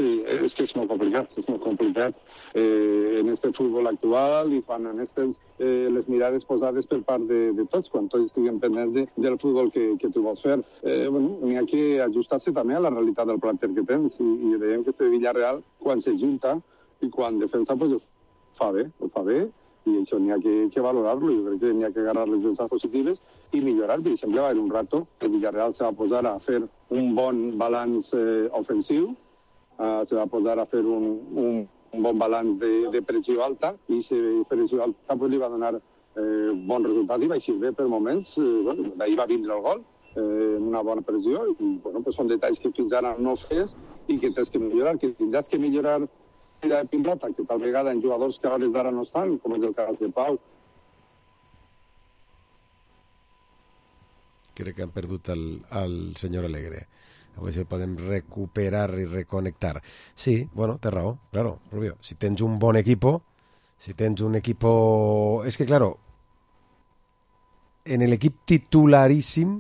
és que és molt complicat. En este futbol actual i quan en les mirades posades per part de tots, quan tots estiguem pendents del futbol que tu vols fer. N'hi ha que ajustar-se també a la realitat del planter que tens i veiem que este Villarreal, quan se junta i quan defensa, pues ho fa bé, i això n'hi ha que valorar-lo. Jo crec que n'hi ha que agarrar les ventades positives i millorar. Per exemple, va haver un rato que el Villarreal se va posar a fer un bon balanç ofensiu, se va posar a fer un bon balanç de pressió alta, i aquesta pressió alta pues, li va donar bon resultat i va eixir bé per moments. D'ahir va vindre el gol, una bona pressió, i pues, són detalls que fins ara no fes i que tens que millorar, que tindràs que millorar de pilota, que tal vegada en jugadors que a hores d'ara no estan, com és el cas de Pau. Crec que han perdut el senyor Alegre. A veure si podem recuperar i reconnectar. Sí, bueno, té raó, claro, Rubio. Si tens un bon equipo, es que, claro, en el equip titularíssim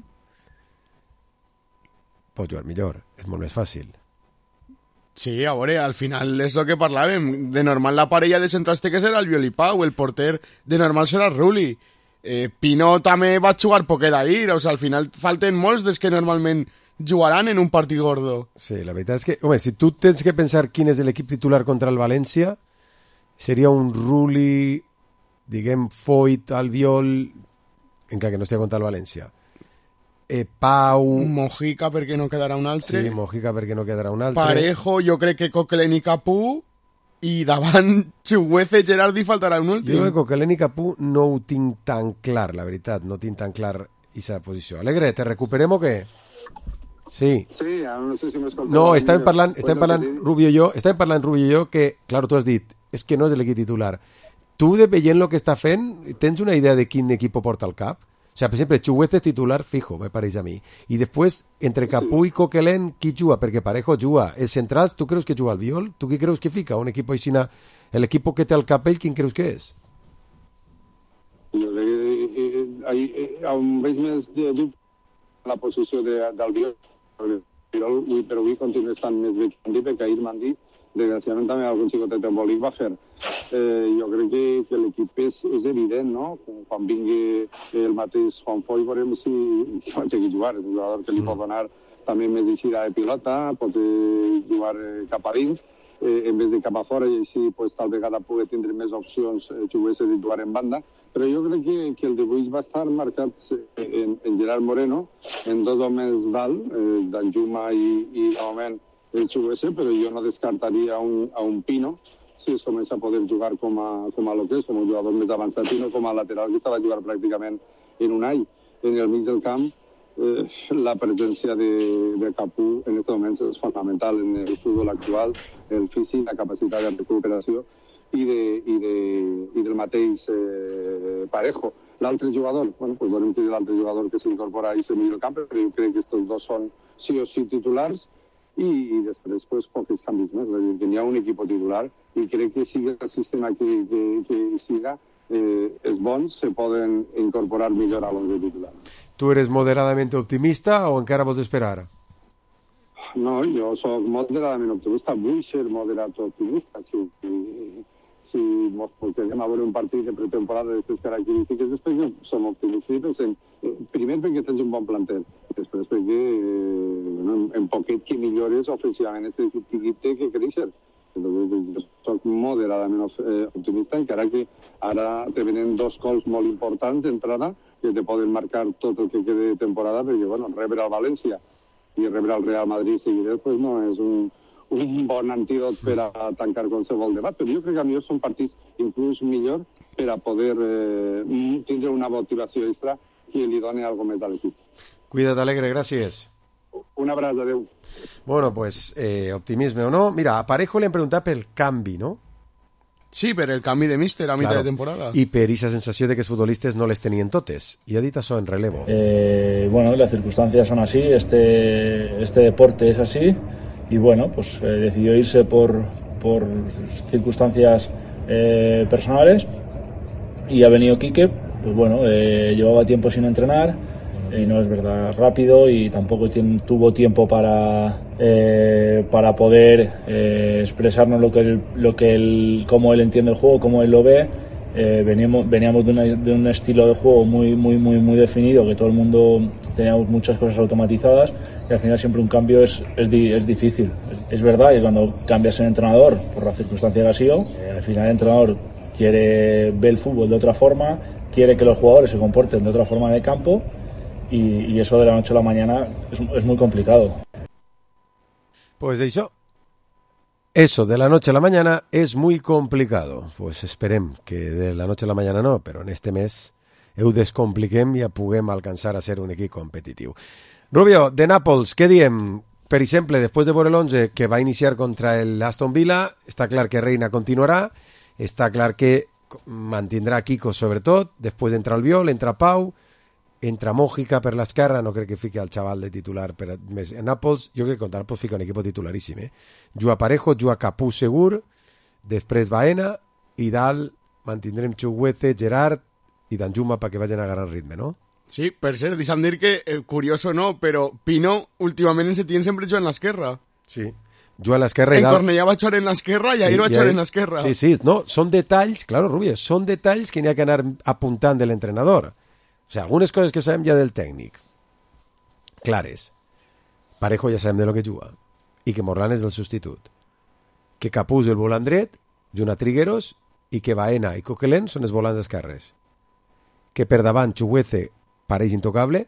pots jugar millor, és molt més fàcil. Sí, a veure, al final és el que parlàvem. De normal la parella de centrals té que ser el Biol i Pau, el porter de normal serà Rulli. Pino també va jugar poquet d'ahir, o sigui, al final falten molts des que normalment jugaran en un partit gordo. Sí, la veritat és que, home, si tu tens que pensar quin és l'equip titular contra el València, seria un Rulli, diguem, Foyt, Albiol, encara que no estigui contra el València. Pau... Mojica perquè no quedarà un altre. Sí, Mojica perquè no quedarà un altre. Parejo, jo crec que Coquelin i Capú, i davant Chuguece, Gerard i faltarà un últim. Jo crec que Coquelin i Capú no ho tinc tan clar, la veritat, no tinc tan clar aquesta posició. Alegre, te recuperem o què? Sí. Sí, no sé si m'escolteu. No, estàvem parlant Rubio i jo, que, clar, tu has dit, és que no és l'equip titular. Tu, veient el que està fent, tens una idea de quin equip porta al cap? O sea, per exemple, Chuguece és titular fijo, me pareix a mi. I després, entre Capú i Coquelin, qui juga? Perquè Parejo juga. Els centrals, tu creus que juga al Biol? Tu qui creus que fica? Un equip així, l'equip que té al cap ell, quin creus que és? Jo veig més dubte la posició del Biol. Però avui continua estant més bé que Mandí, perquè ahir Mandí, desgraciadament també algun xicotet embòlic va fer. Jo crec que l'equip és evident, no? Quan vingui el mateix Juan Foy, veurem si pot seguir jugar. És un jugador que li pot donar també més d'eixida de pilota, pot jugar cap a dins, en vez de cap a fora, i així tal vegada pugui tindre més opcions Chuguece de jugar en banda. Però jo crec que el dibuix va estar marcat en Gerard Moreno, en dos homes dalt, Danjuma i de moment el Chuguece, però jo no descartaria a un Pino si es comença a poder jugar com a lo que és, com un jugador més avançat, Pino com a lateral, que estava jugant pràcticament en un any. En el mig del camp, la presència de Capú en aquests moments és fonamental en el futbol actual, el físic, la capacitat de recuperació i del mateix Parejo. L'altre jugador, veurem que és l'altre jugador que s'incorpora a aquest mig del camp, però jo crec que aquests dos són sí o sí titulars, i després pocs canvis més. És a dir, que n'hi ha un equip titular i crec que sigui el sistema que siga, els bons se poden incorporar millor a l'11 titular. Tu eres moderadament optimista o encara vols esperar? No, jo soc moderadament optimista, vull ser moderat optimista. Si ens portem a veure un partit de pretemporada d'aquestes característiques, després que som optimistes, primer perquè tens un bon planter, després perquè en poquet que millores ofensivament aquest equip té que créixer. Soc moderadament optimista, encara que ara te venen dos gols molt importants d'entrada que te poden marcar tot el que quede de temporada, perquè rebre al València i rebre al Real Madrid seguidet no és un bon antídot per a tancar qualsevol debat, però jo crec que a millor són partits inclús millor per a poder tindre una motivació extra que li doni alguna més a l'equip. Cuida't, Alegre, gràcies. Un abraç, adeu. Bueno, pues optimisme o no. Mira, a Parejo li han preguntat pel canvi, no? Sí, per el canvi de míster a mitjà de temporada. I per aquesta sensació de que els futbolistes no les tenien totes. I ha dit això en relevo. Bueno, las circunstancias son así, este deporte es así. Y bueno, pues decidió irse por circunstancias personales y ha venido Quique, pues bueno, llevaba tiempo sin entrenar y no es verdad rápido y tampoco tuvo tiempo para poder expresarnos cómo él entiende el juego, cómo él lo ve. Veníamos de un estilo de juego muy definido, que todo el mundo teníamos muchas cosas automatizadas y al final siempre un cambio es difícil. Es verdad que cuando cambias el entrenador por la circunstancia que ha sido, al final el entrenador quiere ver el fútbol de otra forma, quiere que los jugadores se comporten de otra forma en el campo y eso de la noche a la mañana es muy complicado. Pues eso de la noche a la mañana és muy complicado. Pues esperem que de la noche a la mañana no, però en este mes ho descompliquem i ja puguem alcançar a ser un equip competitiu. Rubio, de Nàpols, què diem? Per exemple, després de veure l'11 que va iniciar contra el Aston Villa, està clar que Reina continuarà, està clar que mantindrà Kiko sobretot, després entra Albiol, entra Pau, entra Mójica per l'esquerra, no crec que fiqui el xaval de titular per més. En Nàpols, jo crec que contra Nàpols fica un equip titularíssim, Juga Parejo, juga Capú segur, després Baena, i dalt mantindrem Chukwueze, Gerard i Danjuma perquè vagin agarrant ritme, no? Sí, per cert, deixa'm dir que, curioso no, però Pino últimament en Setién sempre juga en l'esquerra. Sí, juga a l'esquerra i en dalt... Cornellà va jugar en l'esquerra i ahir va jugar en l'esquerra. Sí, no, són detalls, claro, Rubio, són detalls que n'hi ha que anar apuntant de l'entrenador. O sea, algunes coses que sabem ja del tècnic. Clares. Parejo ja sabem de lo que juga. I que Morlan és el substitut. Que Capú és el volant dret, Juna Trigueros, i que Baena i Coquelin són els volants esquerres. Que per davant Chukwueze pareix intocable,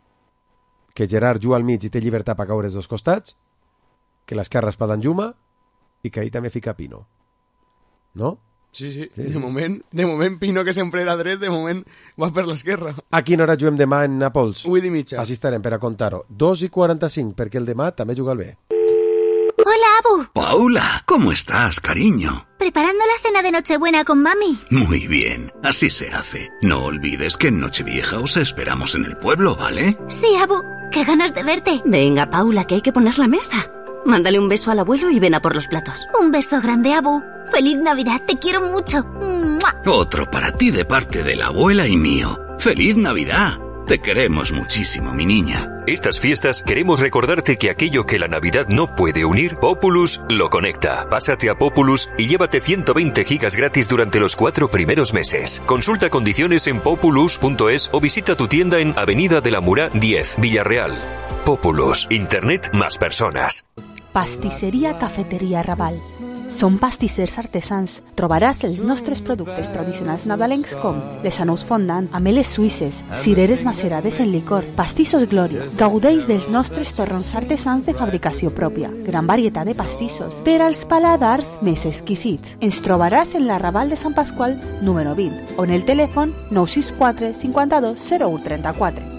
que Gerard juga al mig i té llibertat per caure els dos costats, que l'esquerra és per Danjuma i que ahir també fica Pino. No? Sí. De moment Pino, que sempre era dret, de moment va per l'esquerra. A quina hora juguem demà en Nàpols? 8:30. Així estarem per a contar-ho. 2:45, perquè el demà també juga el B. Hola, Abu. Paula, ¿cómo estás, cariño? Preparando la cena de Nochebuena con mami. Muy bien, así se hace. No olvides que en Nochevieja os esperamos en el pueblo, ¿vale? Sí, Abu. Qué ganas de verte. Venga, Paula, que hay que poner la mesa. Mándale un beso al abuelo y ven a por los platos. Un beso grande, Abu. Feliz Navidad, te quiero mucho. ¡Mua! Otro para ti de parte de la abuela y mío. ¡Feliz Navidad! Te queremos muchísimo, mi niña. Estas fiestas queremos recordarte que aquello que la Navidad no puede unir, Populus lo conecta. Pásate a Populus y llévate 120 gigas gratis durante los 4 primeros meses. Consulta condiciones en populus.es o visita tu tienda en Avenida de la Murá 10, Villarreal. Populus, Internet más personas. Pastisseria Cafeteria Raval. Són pastissers artesans. Trobaràs els nostres productes tradicionals nadalencs com les anous fondant, ameles suïsses, cireres macerades en licor, pastissos Glorio. Gaudeix dels nostres torrons artesans de fabricació pròpia. Gran varietat de pastissos per als paladars més exquisits. Ens trobaràs en la Raval de Sant Pasqual número 20 o en el telèfon 964 52 01 34.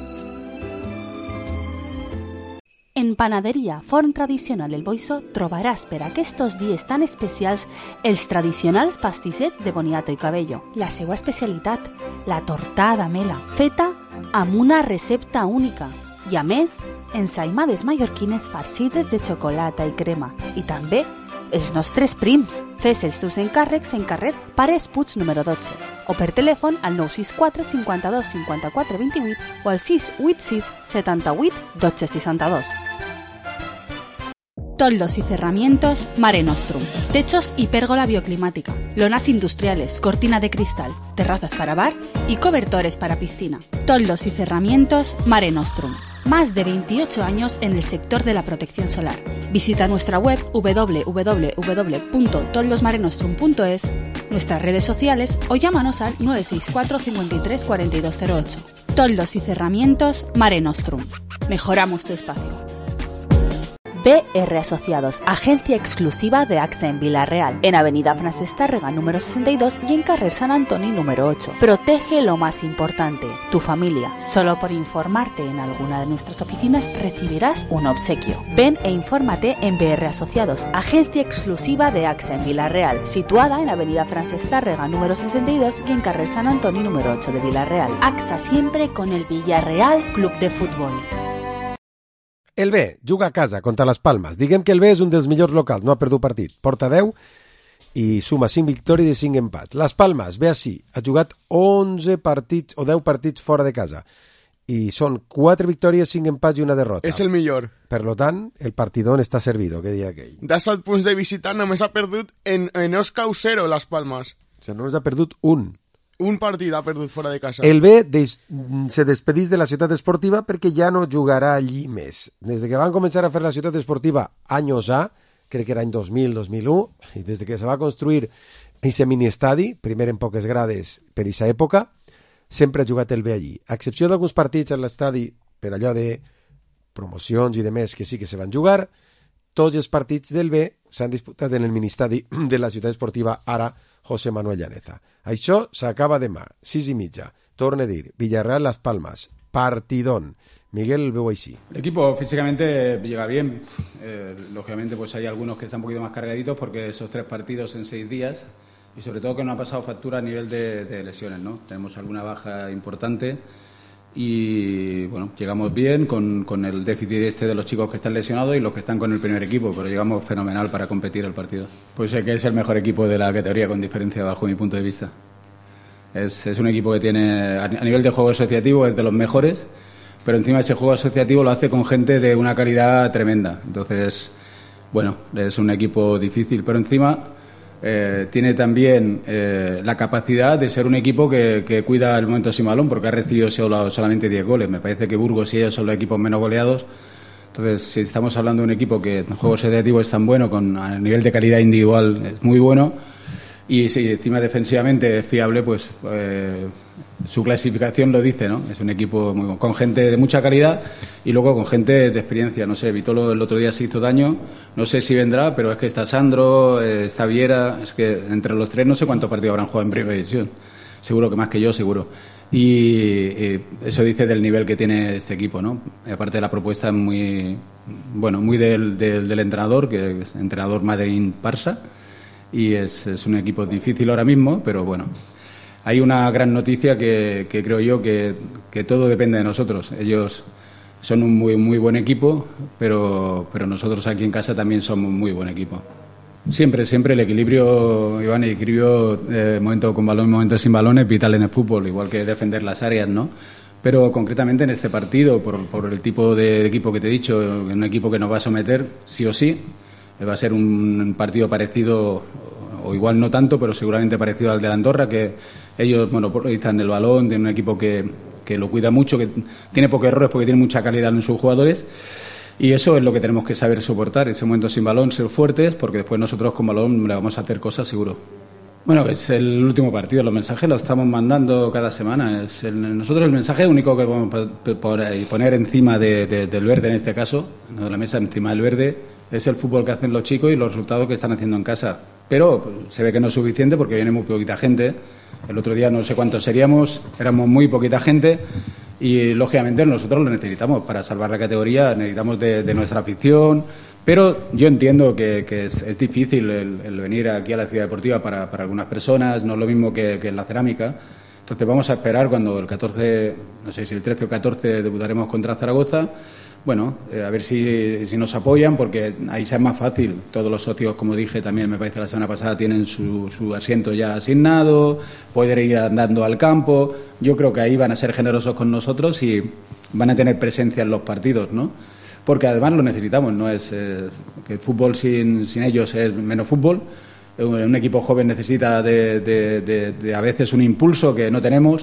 En Panaderia Forn Tradicional El Boiso trobaràs per aquests dies tan especials els tradicionals pastissets de boniato i cabello. La seva especialitat, la tortada mela, feta amb una recepta única. I a més, ensaïmades mallorquines farcides de xocolata i crema. I també els nostres prims. Fes els teus encàrrecs en carrer Pares Puig número 12 o per telèfon al 964 52 54 28 o al 686 78 12 62. Toldos y cerramientos Mare Nostrum. Techos y pérgola bioclimática. Lonas industriales, cortina de cristal, terrazas para bar y cobertores para piscina. Toldos y cerramientos Mare Nostrum. Más de 28 años en el sector de la protección solar. Visita nuestra web www.toldosmarenostrum.es, nuestras redes sociales o llámanos al 964 53 4208. Toldos y cerramientos Mare Nostrum. Mejoramos tu espacio. BR Asociados, agencia exclusiva de AXA en Vila-real, en Avenida Francesc Tàrrega número 62 y en Carrer Sant Antoni número 8. Protege lo más importante, tu familia. Solo por informarte en alguna de nuestras oficinas recibirás un obsequio. Ven e infórmate en BR Asociados, agencia exclusiva de AXA en Vila-real, situada en Avenida Francesc Tàrrega número 62 y en Carrer Sant Antoni número 8 de Vila-real. AXA siempre con el Villarreal Club de Fútbol. El B juga a casa contra les Palmes. Diguem que el B és un dels millors locals, no ha perdut partit. Porta 10 i suma 5 victòries i 5 empats. Les Palmes, ve així, ha jugat 11 partits o 10 partits fora de casa i són 4 victòries, 5 empats i una derrota. És el millor. Per tant, el partidón està servido, que dia aquell. De 7 punts de visitant només ha perdut en Oscau 0 Las Palmas. O sigui, només ha perdut un. Un partit ha perdut fora de casa. El B se despedís de la ciutat esportiva perquè ja no jugarà allí més. Des que van començar a fer la ciutat esportiva anys A, crec que era any 2000, 2001, i des que se va construir aquest miniestadi, primer en poques grades per aquesta època, sempre ha jugat el B allí. A excepció d'alguns partits en l'estadi, per allò de promocions i de més que sí que se van jugar, tots els partits del B s'han disputat en el ministadi de la ciutat esportiva, ara José Manuel Llaneza. Això s'acaba demà, 6:30. Torne a dir, Villarreal Las Palmas, partidón. Miguel, el veo així. El equipo físicamente llega bien. Lógicamente pues hay algunos que están un poquito más cargaditos porque esos 3 partidos en 6 días y sobre todo que no ha pasado factura a nivel de lesiones, ¿no? Tenemos alguna baja importante y bueno, llegamos bien con el déficit de los chicos que están lesionados y los que están con el primer equipo, pero llegamos fenomenal para competir el partido. Pues sé que es el mejor equipo de la categoría con diferencia bajo mi punto de vista. Es un equipo que tiene, a nivel de juego asociativo, es de los mejores, pero encima ese juego asociativo lo hace con gente de una calidad tremenda. Entonces, bueno, es un equipo difícil, pero encima tiene también la capacidad de ser un equipo que cuida el momento sin balón, porque ha recibido solamente 10 goles. Me parece que Burgos y ellos son los equipos menos goleados. Entonces, si estamos hablando de un equipo que el juego asociativo es tan bueno, a nivel de calidad individual es muy bueno, y si encima defensivamente es fiable, pues su clasificación lo dice, ¿no? Es un equipo muy bueno, con gente de mucha calidad y luego con gente de experiencia. No sé, Vitolo el otro día se hizo daño, no sé si vendrá, pero es que está Sandro, está Viera, es que entre los 3 no sé cuántos partidos habrán jugado en primera división. Seguro que más que yo, seguro. Y eso dice del nivel que tiene este equipo, ¿no? Y aparte de la propuesta muy del entrenador, que es entrenador Madrid Barça, y es un equipo difícil ahora mismo, pero bueno, hay una gran noticia que creo yo que todo depende de nosotros. Ellos son un muy buen equipo, pero nosotros aquí en casa también somos un muy buen equipo. Siempre el equilibrio, Iván, el equilibrio momento con balón, momento sin balón es vital en el fútbol, igual que defender las áreas, ¿no? Pero concretamente en este partido, por el tipo de equipo que te he dicho, un equipo que nos va a someter sí o sí, va a ser un partido parecido, o igual no tanto, pero seguramente parecido al de la Andorra, que ellos monopolizan el balón, tienen un equipo que lo cuida mucho, que tiene pocos errores porque tiene mucha calidad en sus jugadores, y eso es lo que tenemos que saber soportar, ese momento sin balón, ser fuertes, porque después nosotros con balón le vamos a hacer cosas seguro. Bueno, es el último partido, los mensajes los estamos mandando cada semana. Nosotros el mensaje único que vamos a poner encima del verde, en este caso, no de la mesa, encima del verde, es el fútbol que hacen los chicos y los resultados que están haciendo en casa. Pero pues, se ve que no es suficiente porque viene muy poquita gente. El otro día no sé cuántos seríamos, éramos muy poquita gente y lógicamente nosotros lo necesitamos para salvar la categoría, necesitamos de nuestra afición. Pero yo entiendo que es difícil el venir aquí a la ciudad deportiva para algunas personas, no es lo mismo que en la cerámica. Entonces vamos a esperar cuando el 14, no sé si el 13 o 14 debutaremos contra Zaragoza. Bueno, a ver si nos apoyan, porque ahí sea más fácil. Todos los socios, como dije también, me parece la semana pasada, tienen su asiento ya asignado, pueden ir andando al campo. Yo creo que ahí van a ser generosos con nosotros y van a tener presencia en los partidos, ¿no? Porque además lo necesitamos, no es que el fútbol sin ellos es menos fútbol. Un equipo joven necesita de a veces un impulso que no tenemos.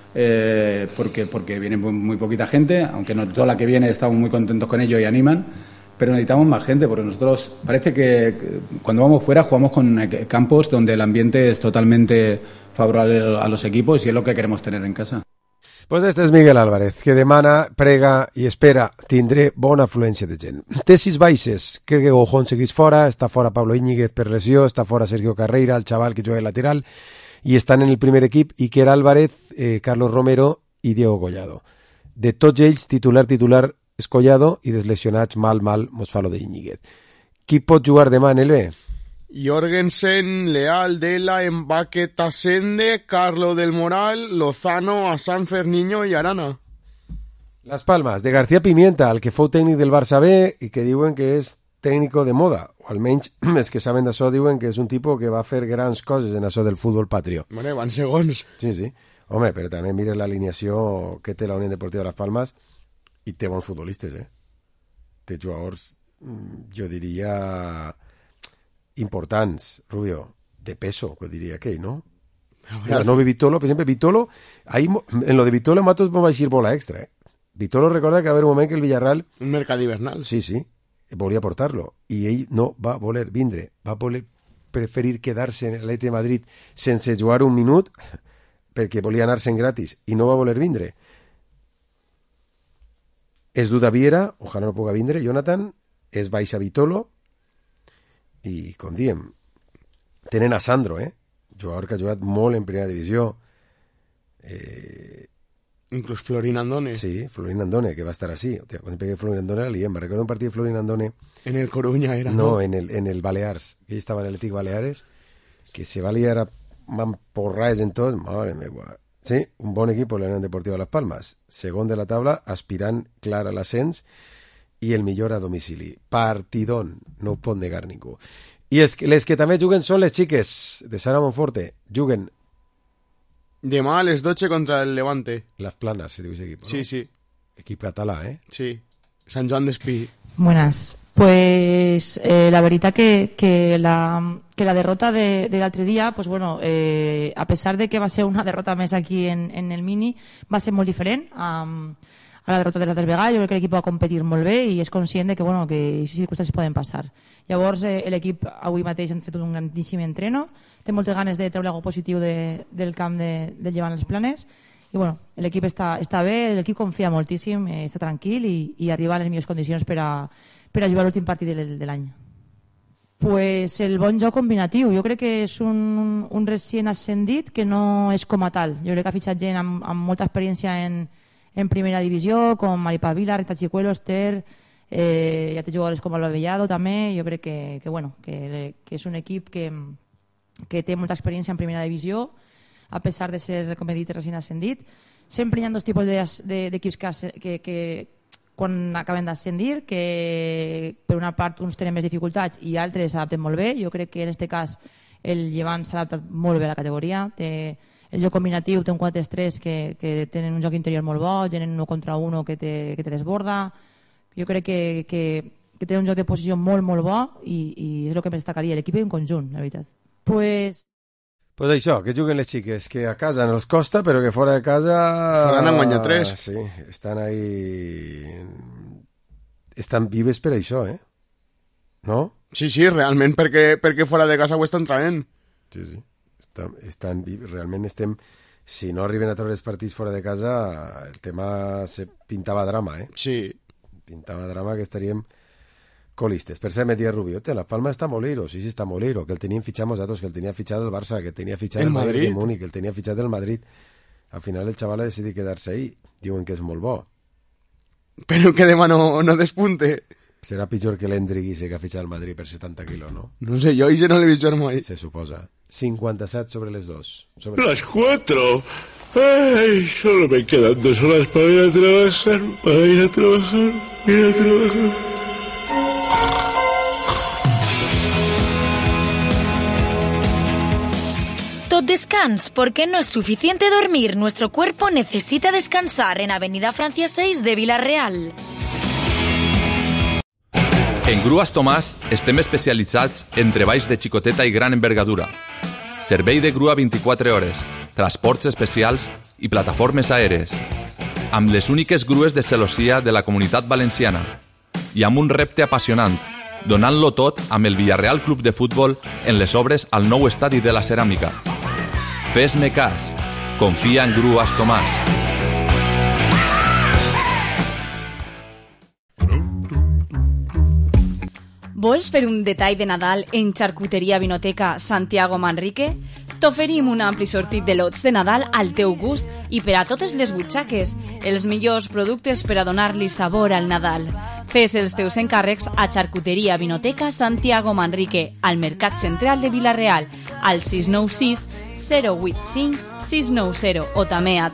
Porque viene muy poquita gente, aunque toda la que viene estamos muy contentos con ellos y animan, pero necesitamos más gente, porque nosotros parece que cuando vamos fuera jugamos con campos donde el ambiente es totalmente favorable a los equipos y es lo que queremos tener en casa. Pues este és Miguel Álvarez, que demana, prega i espera tindré bona afluència de gent. Té 6 baixes, crec que Gojón seguís fora, està fora Pablo Íñiguez per lesió, està fora Sergio Carreira, el xaval que juga de lateral, i estan en el primer equip Iker Álvarez, Carlos Romero i Diego Collado. De tots ells, titular és Collado i deslesionats mal mos fa lo de Íñiguez. Qui pot jugar demà en el B? Jorgensen, Leal, Dela, Embaque, Tasende, Carlo del Moral, Lozano, Asan Ferniño i Arana. Las Palmas, de García Pimienta, el que fou tècnic del Barça B i que diuen que és tècnico de moda, o almenys els que saben d'això diuen que és un tipus que va fer grans coses en això del futbol patrio. Bueno, van segons. Sí. Home, però també mires l'alineació que té la Unió Deportiva de Las Palmas i té bons futbolistes, Té jugadors, jo diria, importants, Rubio, de peso, que diria aquell, no? El nou Vitolo, per exemple, Vitolo, ahí, en lo de Vitolo Matos va a ir bola extra, Vitolo recorda que va haver un moment que el Villarreal... Un mercat hivernal. Sí, volia portar-lo, i ell no va voler vindre, va voler preferir quedar-se en l'Atlètic de Madrid sense jugar un minut, perquè volia anar-se'n gratis, i no va voler vindre. És Duda Viera, ojalà no puga vindre, Jonathan, és baixa Vitolo, i, com diem, tenen a Sandro, jugador que ha jugat molt en primera divisió. Inclús Florín Andone. Sí, Florín Andone, que va estar así. Sempre que Florín Andone la liem. Me recuerdo un partido de Florín Andone. En el Coruña era, No, en el Balears. Que estaba en el Athletic Baleares. Que se va a liar a mamporraes en tot. Madre meva. Sí, un bon equip de la Unión Deportiva de Las Palmas. Segon de la taula, aspirant clar a l'ascens i el millor a domicili. Partidón, no ho pot negar ningú. I les que també juguen són les xiques de Sara Monforte. Juguen demà a les 12 contra el Levante. Las Planas, se diu aquest equip, no? Sí. Equip català, Sí, Sant Joan d'Espí. Buenas. Pues la veritat que la derrota de l'altre dia, pues bueno, a pesar de que va ser una derrota més aquí en el Mini, va ser molt diferent a la derrota de l'altre vegada. Jo crec que l'equip va competir molt bé i és conscient de que, bueno, que aquestes circumstàncies poden passar. Llavors l'equip avui mateix han fet un grandíssim entreno, té moltes ganes de treure alguna positiu del camp de Llevant les Planes i bueno, l'equip està bé, l'equip confia moltíssim, està tranquil i arriba a les millors condicions per a jugar l'últim partit de l'any. Pues el bon joc combinatiu, jo crec que és un recient ascendit que no és com a tal. Jo crec que ha fitxat gent amb molta experiència en primera divisió, com Maripà Vila, Rita Chicuelo, Esther, ja té jugadors com Alba Bellado també. Jo crec que és un equip que té molta experiència en primera divisió, a pesar de ser, com he dit, recient ascendit. Sempre hi ha dos tipus d'equips que quan acaben d'ascendir, que per una part uns tenen més dificultats i altres s'adapten molt bé. Jo crec que en aquest cas el Llevant s'ha adaptat molt bé a la categoria. El joc combinatiu té un 4-3 que tenen un joc interior molt bo, tenen 1 contra 1 que te desborda. Jo crec que té un joc de posició molt, molt bo i és el que em destacaria, l'equip en conjunt, la veritat. Pues això, que juguen les xiques, que a casa no els costa, però que fora de casa... Fora n'han guanyat 3. Sí, estan ahí... Estan vives per això, no? Sí, realment, perquè fora de casa ho estan traient. Sí. Estan vives, realment estem... Si no arriben a treure els partits fora de casa, el tema se pintava drama, Sí. Pintava drama que estaríem colistes. Per ser Media Rubiote, la Palma està Moleiro, sí, està Moleiro, que el teníem fitxat nosaltres, que el tenia fitxat el Barça, que el tenia fitxat el Madrid de Múnich, que el tenia fitxat el Madrid. Al final el xaval ha decidit quedar-se ahí. Diuen que és molt bo. Però que demà no despunte. Serà pitjor que l'Endrick que ha fitxat el Madrid per 70 quilos, ¿no? No sé, yo no l'he vist mai. Se suposa. 57 sobre les 2. Las 4. Ay, solo me quedan 2 horas para ir a trabajar. Tot descans, porque no es suficiente dormir. Nuestro cuerpo necesita descansar en Avenida Francia 6 de Vila-real. En Grues Tomàs estem especialitzats en treballs de xicoteta i gran envergadura. Servei de grua 24 hores, transports especials i plataformes aèries. Amb les úniques grues de celossia de la Comunitat Valenciana. I amb un repte apassionant, donant-lo tot amb el Villarreal Club de Futbol en les obres al nou estadi de la Ceràmica. Fes-me cas. Confia en Grues Tomàs. Vols fer un detall de Nadal en Xarcuteria Vinoteca Santiago Manrique? T'oferim un ampli sortit de lots de Nadal al teu gust i per a totes les butxaques, els millors productes per a donar-li sabor al Nadal. Fes els teus encàrrecs a Xarcuteria Vinoteca Santiago Manrique, al Mercat Central de Vila-real, al 696 085 690 o també a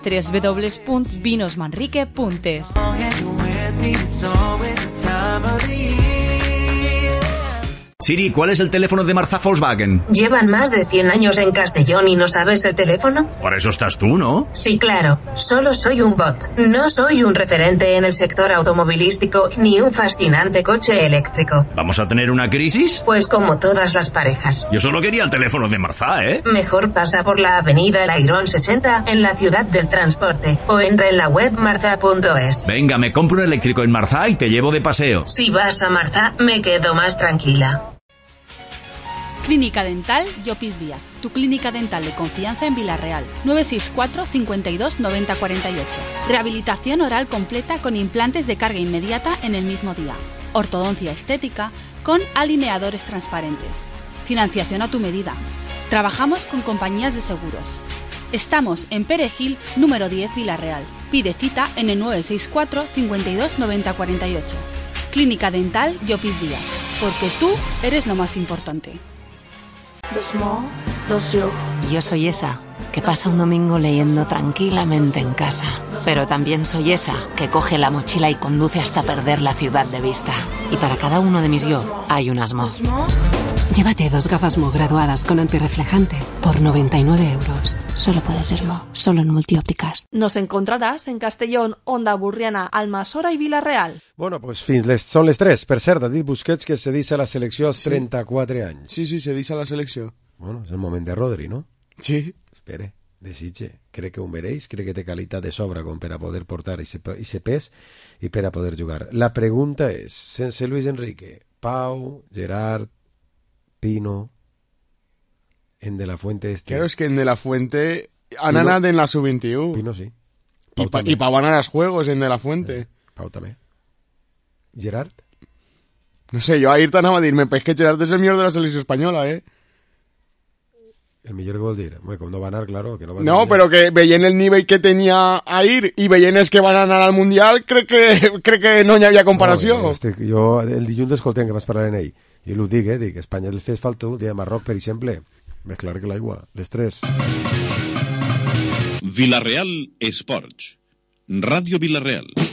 www.vinosmanrique.es. Siri, ¿cuál es el teléfono de Marzá Volkswagen? ¿Llevan más de 100 años en Castellón y no sabes el teléfono? Por eso estás tú, ¿no? Sí, claro. Solo soy un bot. No soy un referente en el sector automovilístico ni un fascinante coche eléctrico. ¿Vamos a tener una crisis? Pues como todas las parejas. Yo solo quería el teléfono de Marzá, ¿eh? Mejor pasa por la avenida El Airón 60 en la ciudad del transporte o entra en la web marza.es. Venga, me compro un eléctrico en Marzá y te llevo de paseo. Si vas a Marzá, me quedo más tranquila. Clínica Dental Llopis Díaz, tu clínica dental de confianza en Vila-real. 964 52 90 48. Rehabilitación oral completa con implantes de carga inmediata en el mismo día. Ortodoncia estética con alineadores transparentes. Financiación a tu medida. Trabajamos con compañías de seguros. Estamos en Perejil, número 10, Vila-real. Pide cita en el 964 52 90 48. Clínica Dental Llopis Díaz, porque tú eres lo más importante. Yo soy esa que pasa un domingo leyendo tranquilamente en casa. Pero también soy esa que coge la mochila y conduce hasta perder la ciudad de vista. Y para cada uno de mis yo hay un Asmo. Llévate 2 gafas Mo graduadas con antirreflejante por 99 euros. Solo puede ser Mo, solo en Multiópticas. Nos encontraràs en Castellón, Onda Burriana, Almassora i Vila-real. Bueno, pues són les 3. Per cert, ha dit Busquets que se deixa la selecció als 34 anys. Sí, se deixa la selecció. Bueno, és el moment de Rodri, no? Sí. Espere, desitge. Crec que ho mereix, crec que té qualitat de sobra com per a poder portar ese pes i per a poder jugar. La pregunta és, sense Luis Enrique, Pau, Gerard, Pino, en De La Fuente Claro, es que en De La Fuente han anat en la sub-21. Pino sí. I Pau van a los juegos en De La Fuente. Pau també. Gerard? No sé, jo ahir t'anava a dir-me, pues que Gerard és el millor de la selecció espanyola, ¿eh? El millor que vol dir? Bueno, com no va anar, claro, que no va No, però que veient el nivell que tenia ahir i veient els que van anar al Mundial, crec que no hi havia comparació. No, jo el dilluns escoltem que vas parlar en ell. I ho dic, dic, Espanya li fes falta un dia de Marroc, per exemple, més clar que l'aigua, les 3. Vila-real Esports, Ràdio Vila-real.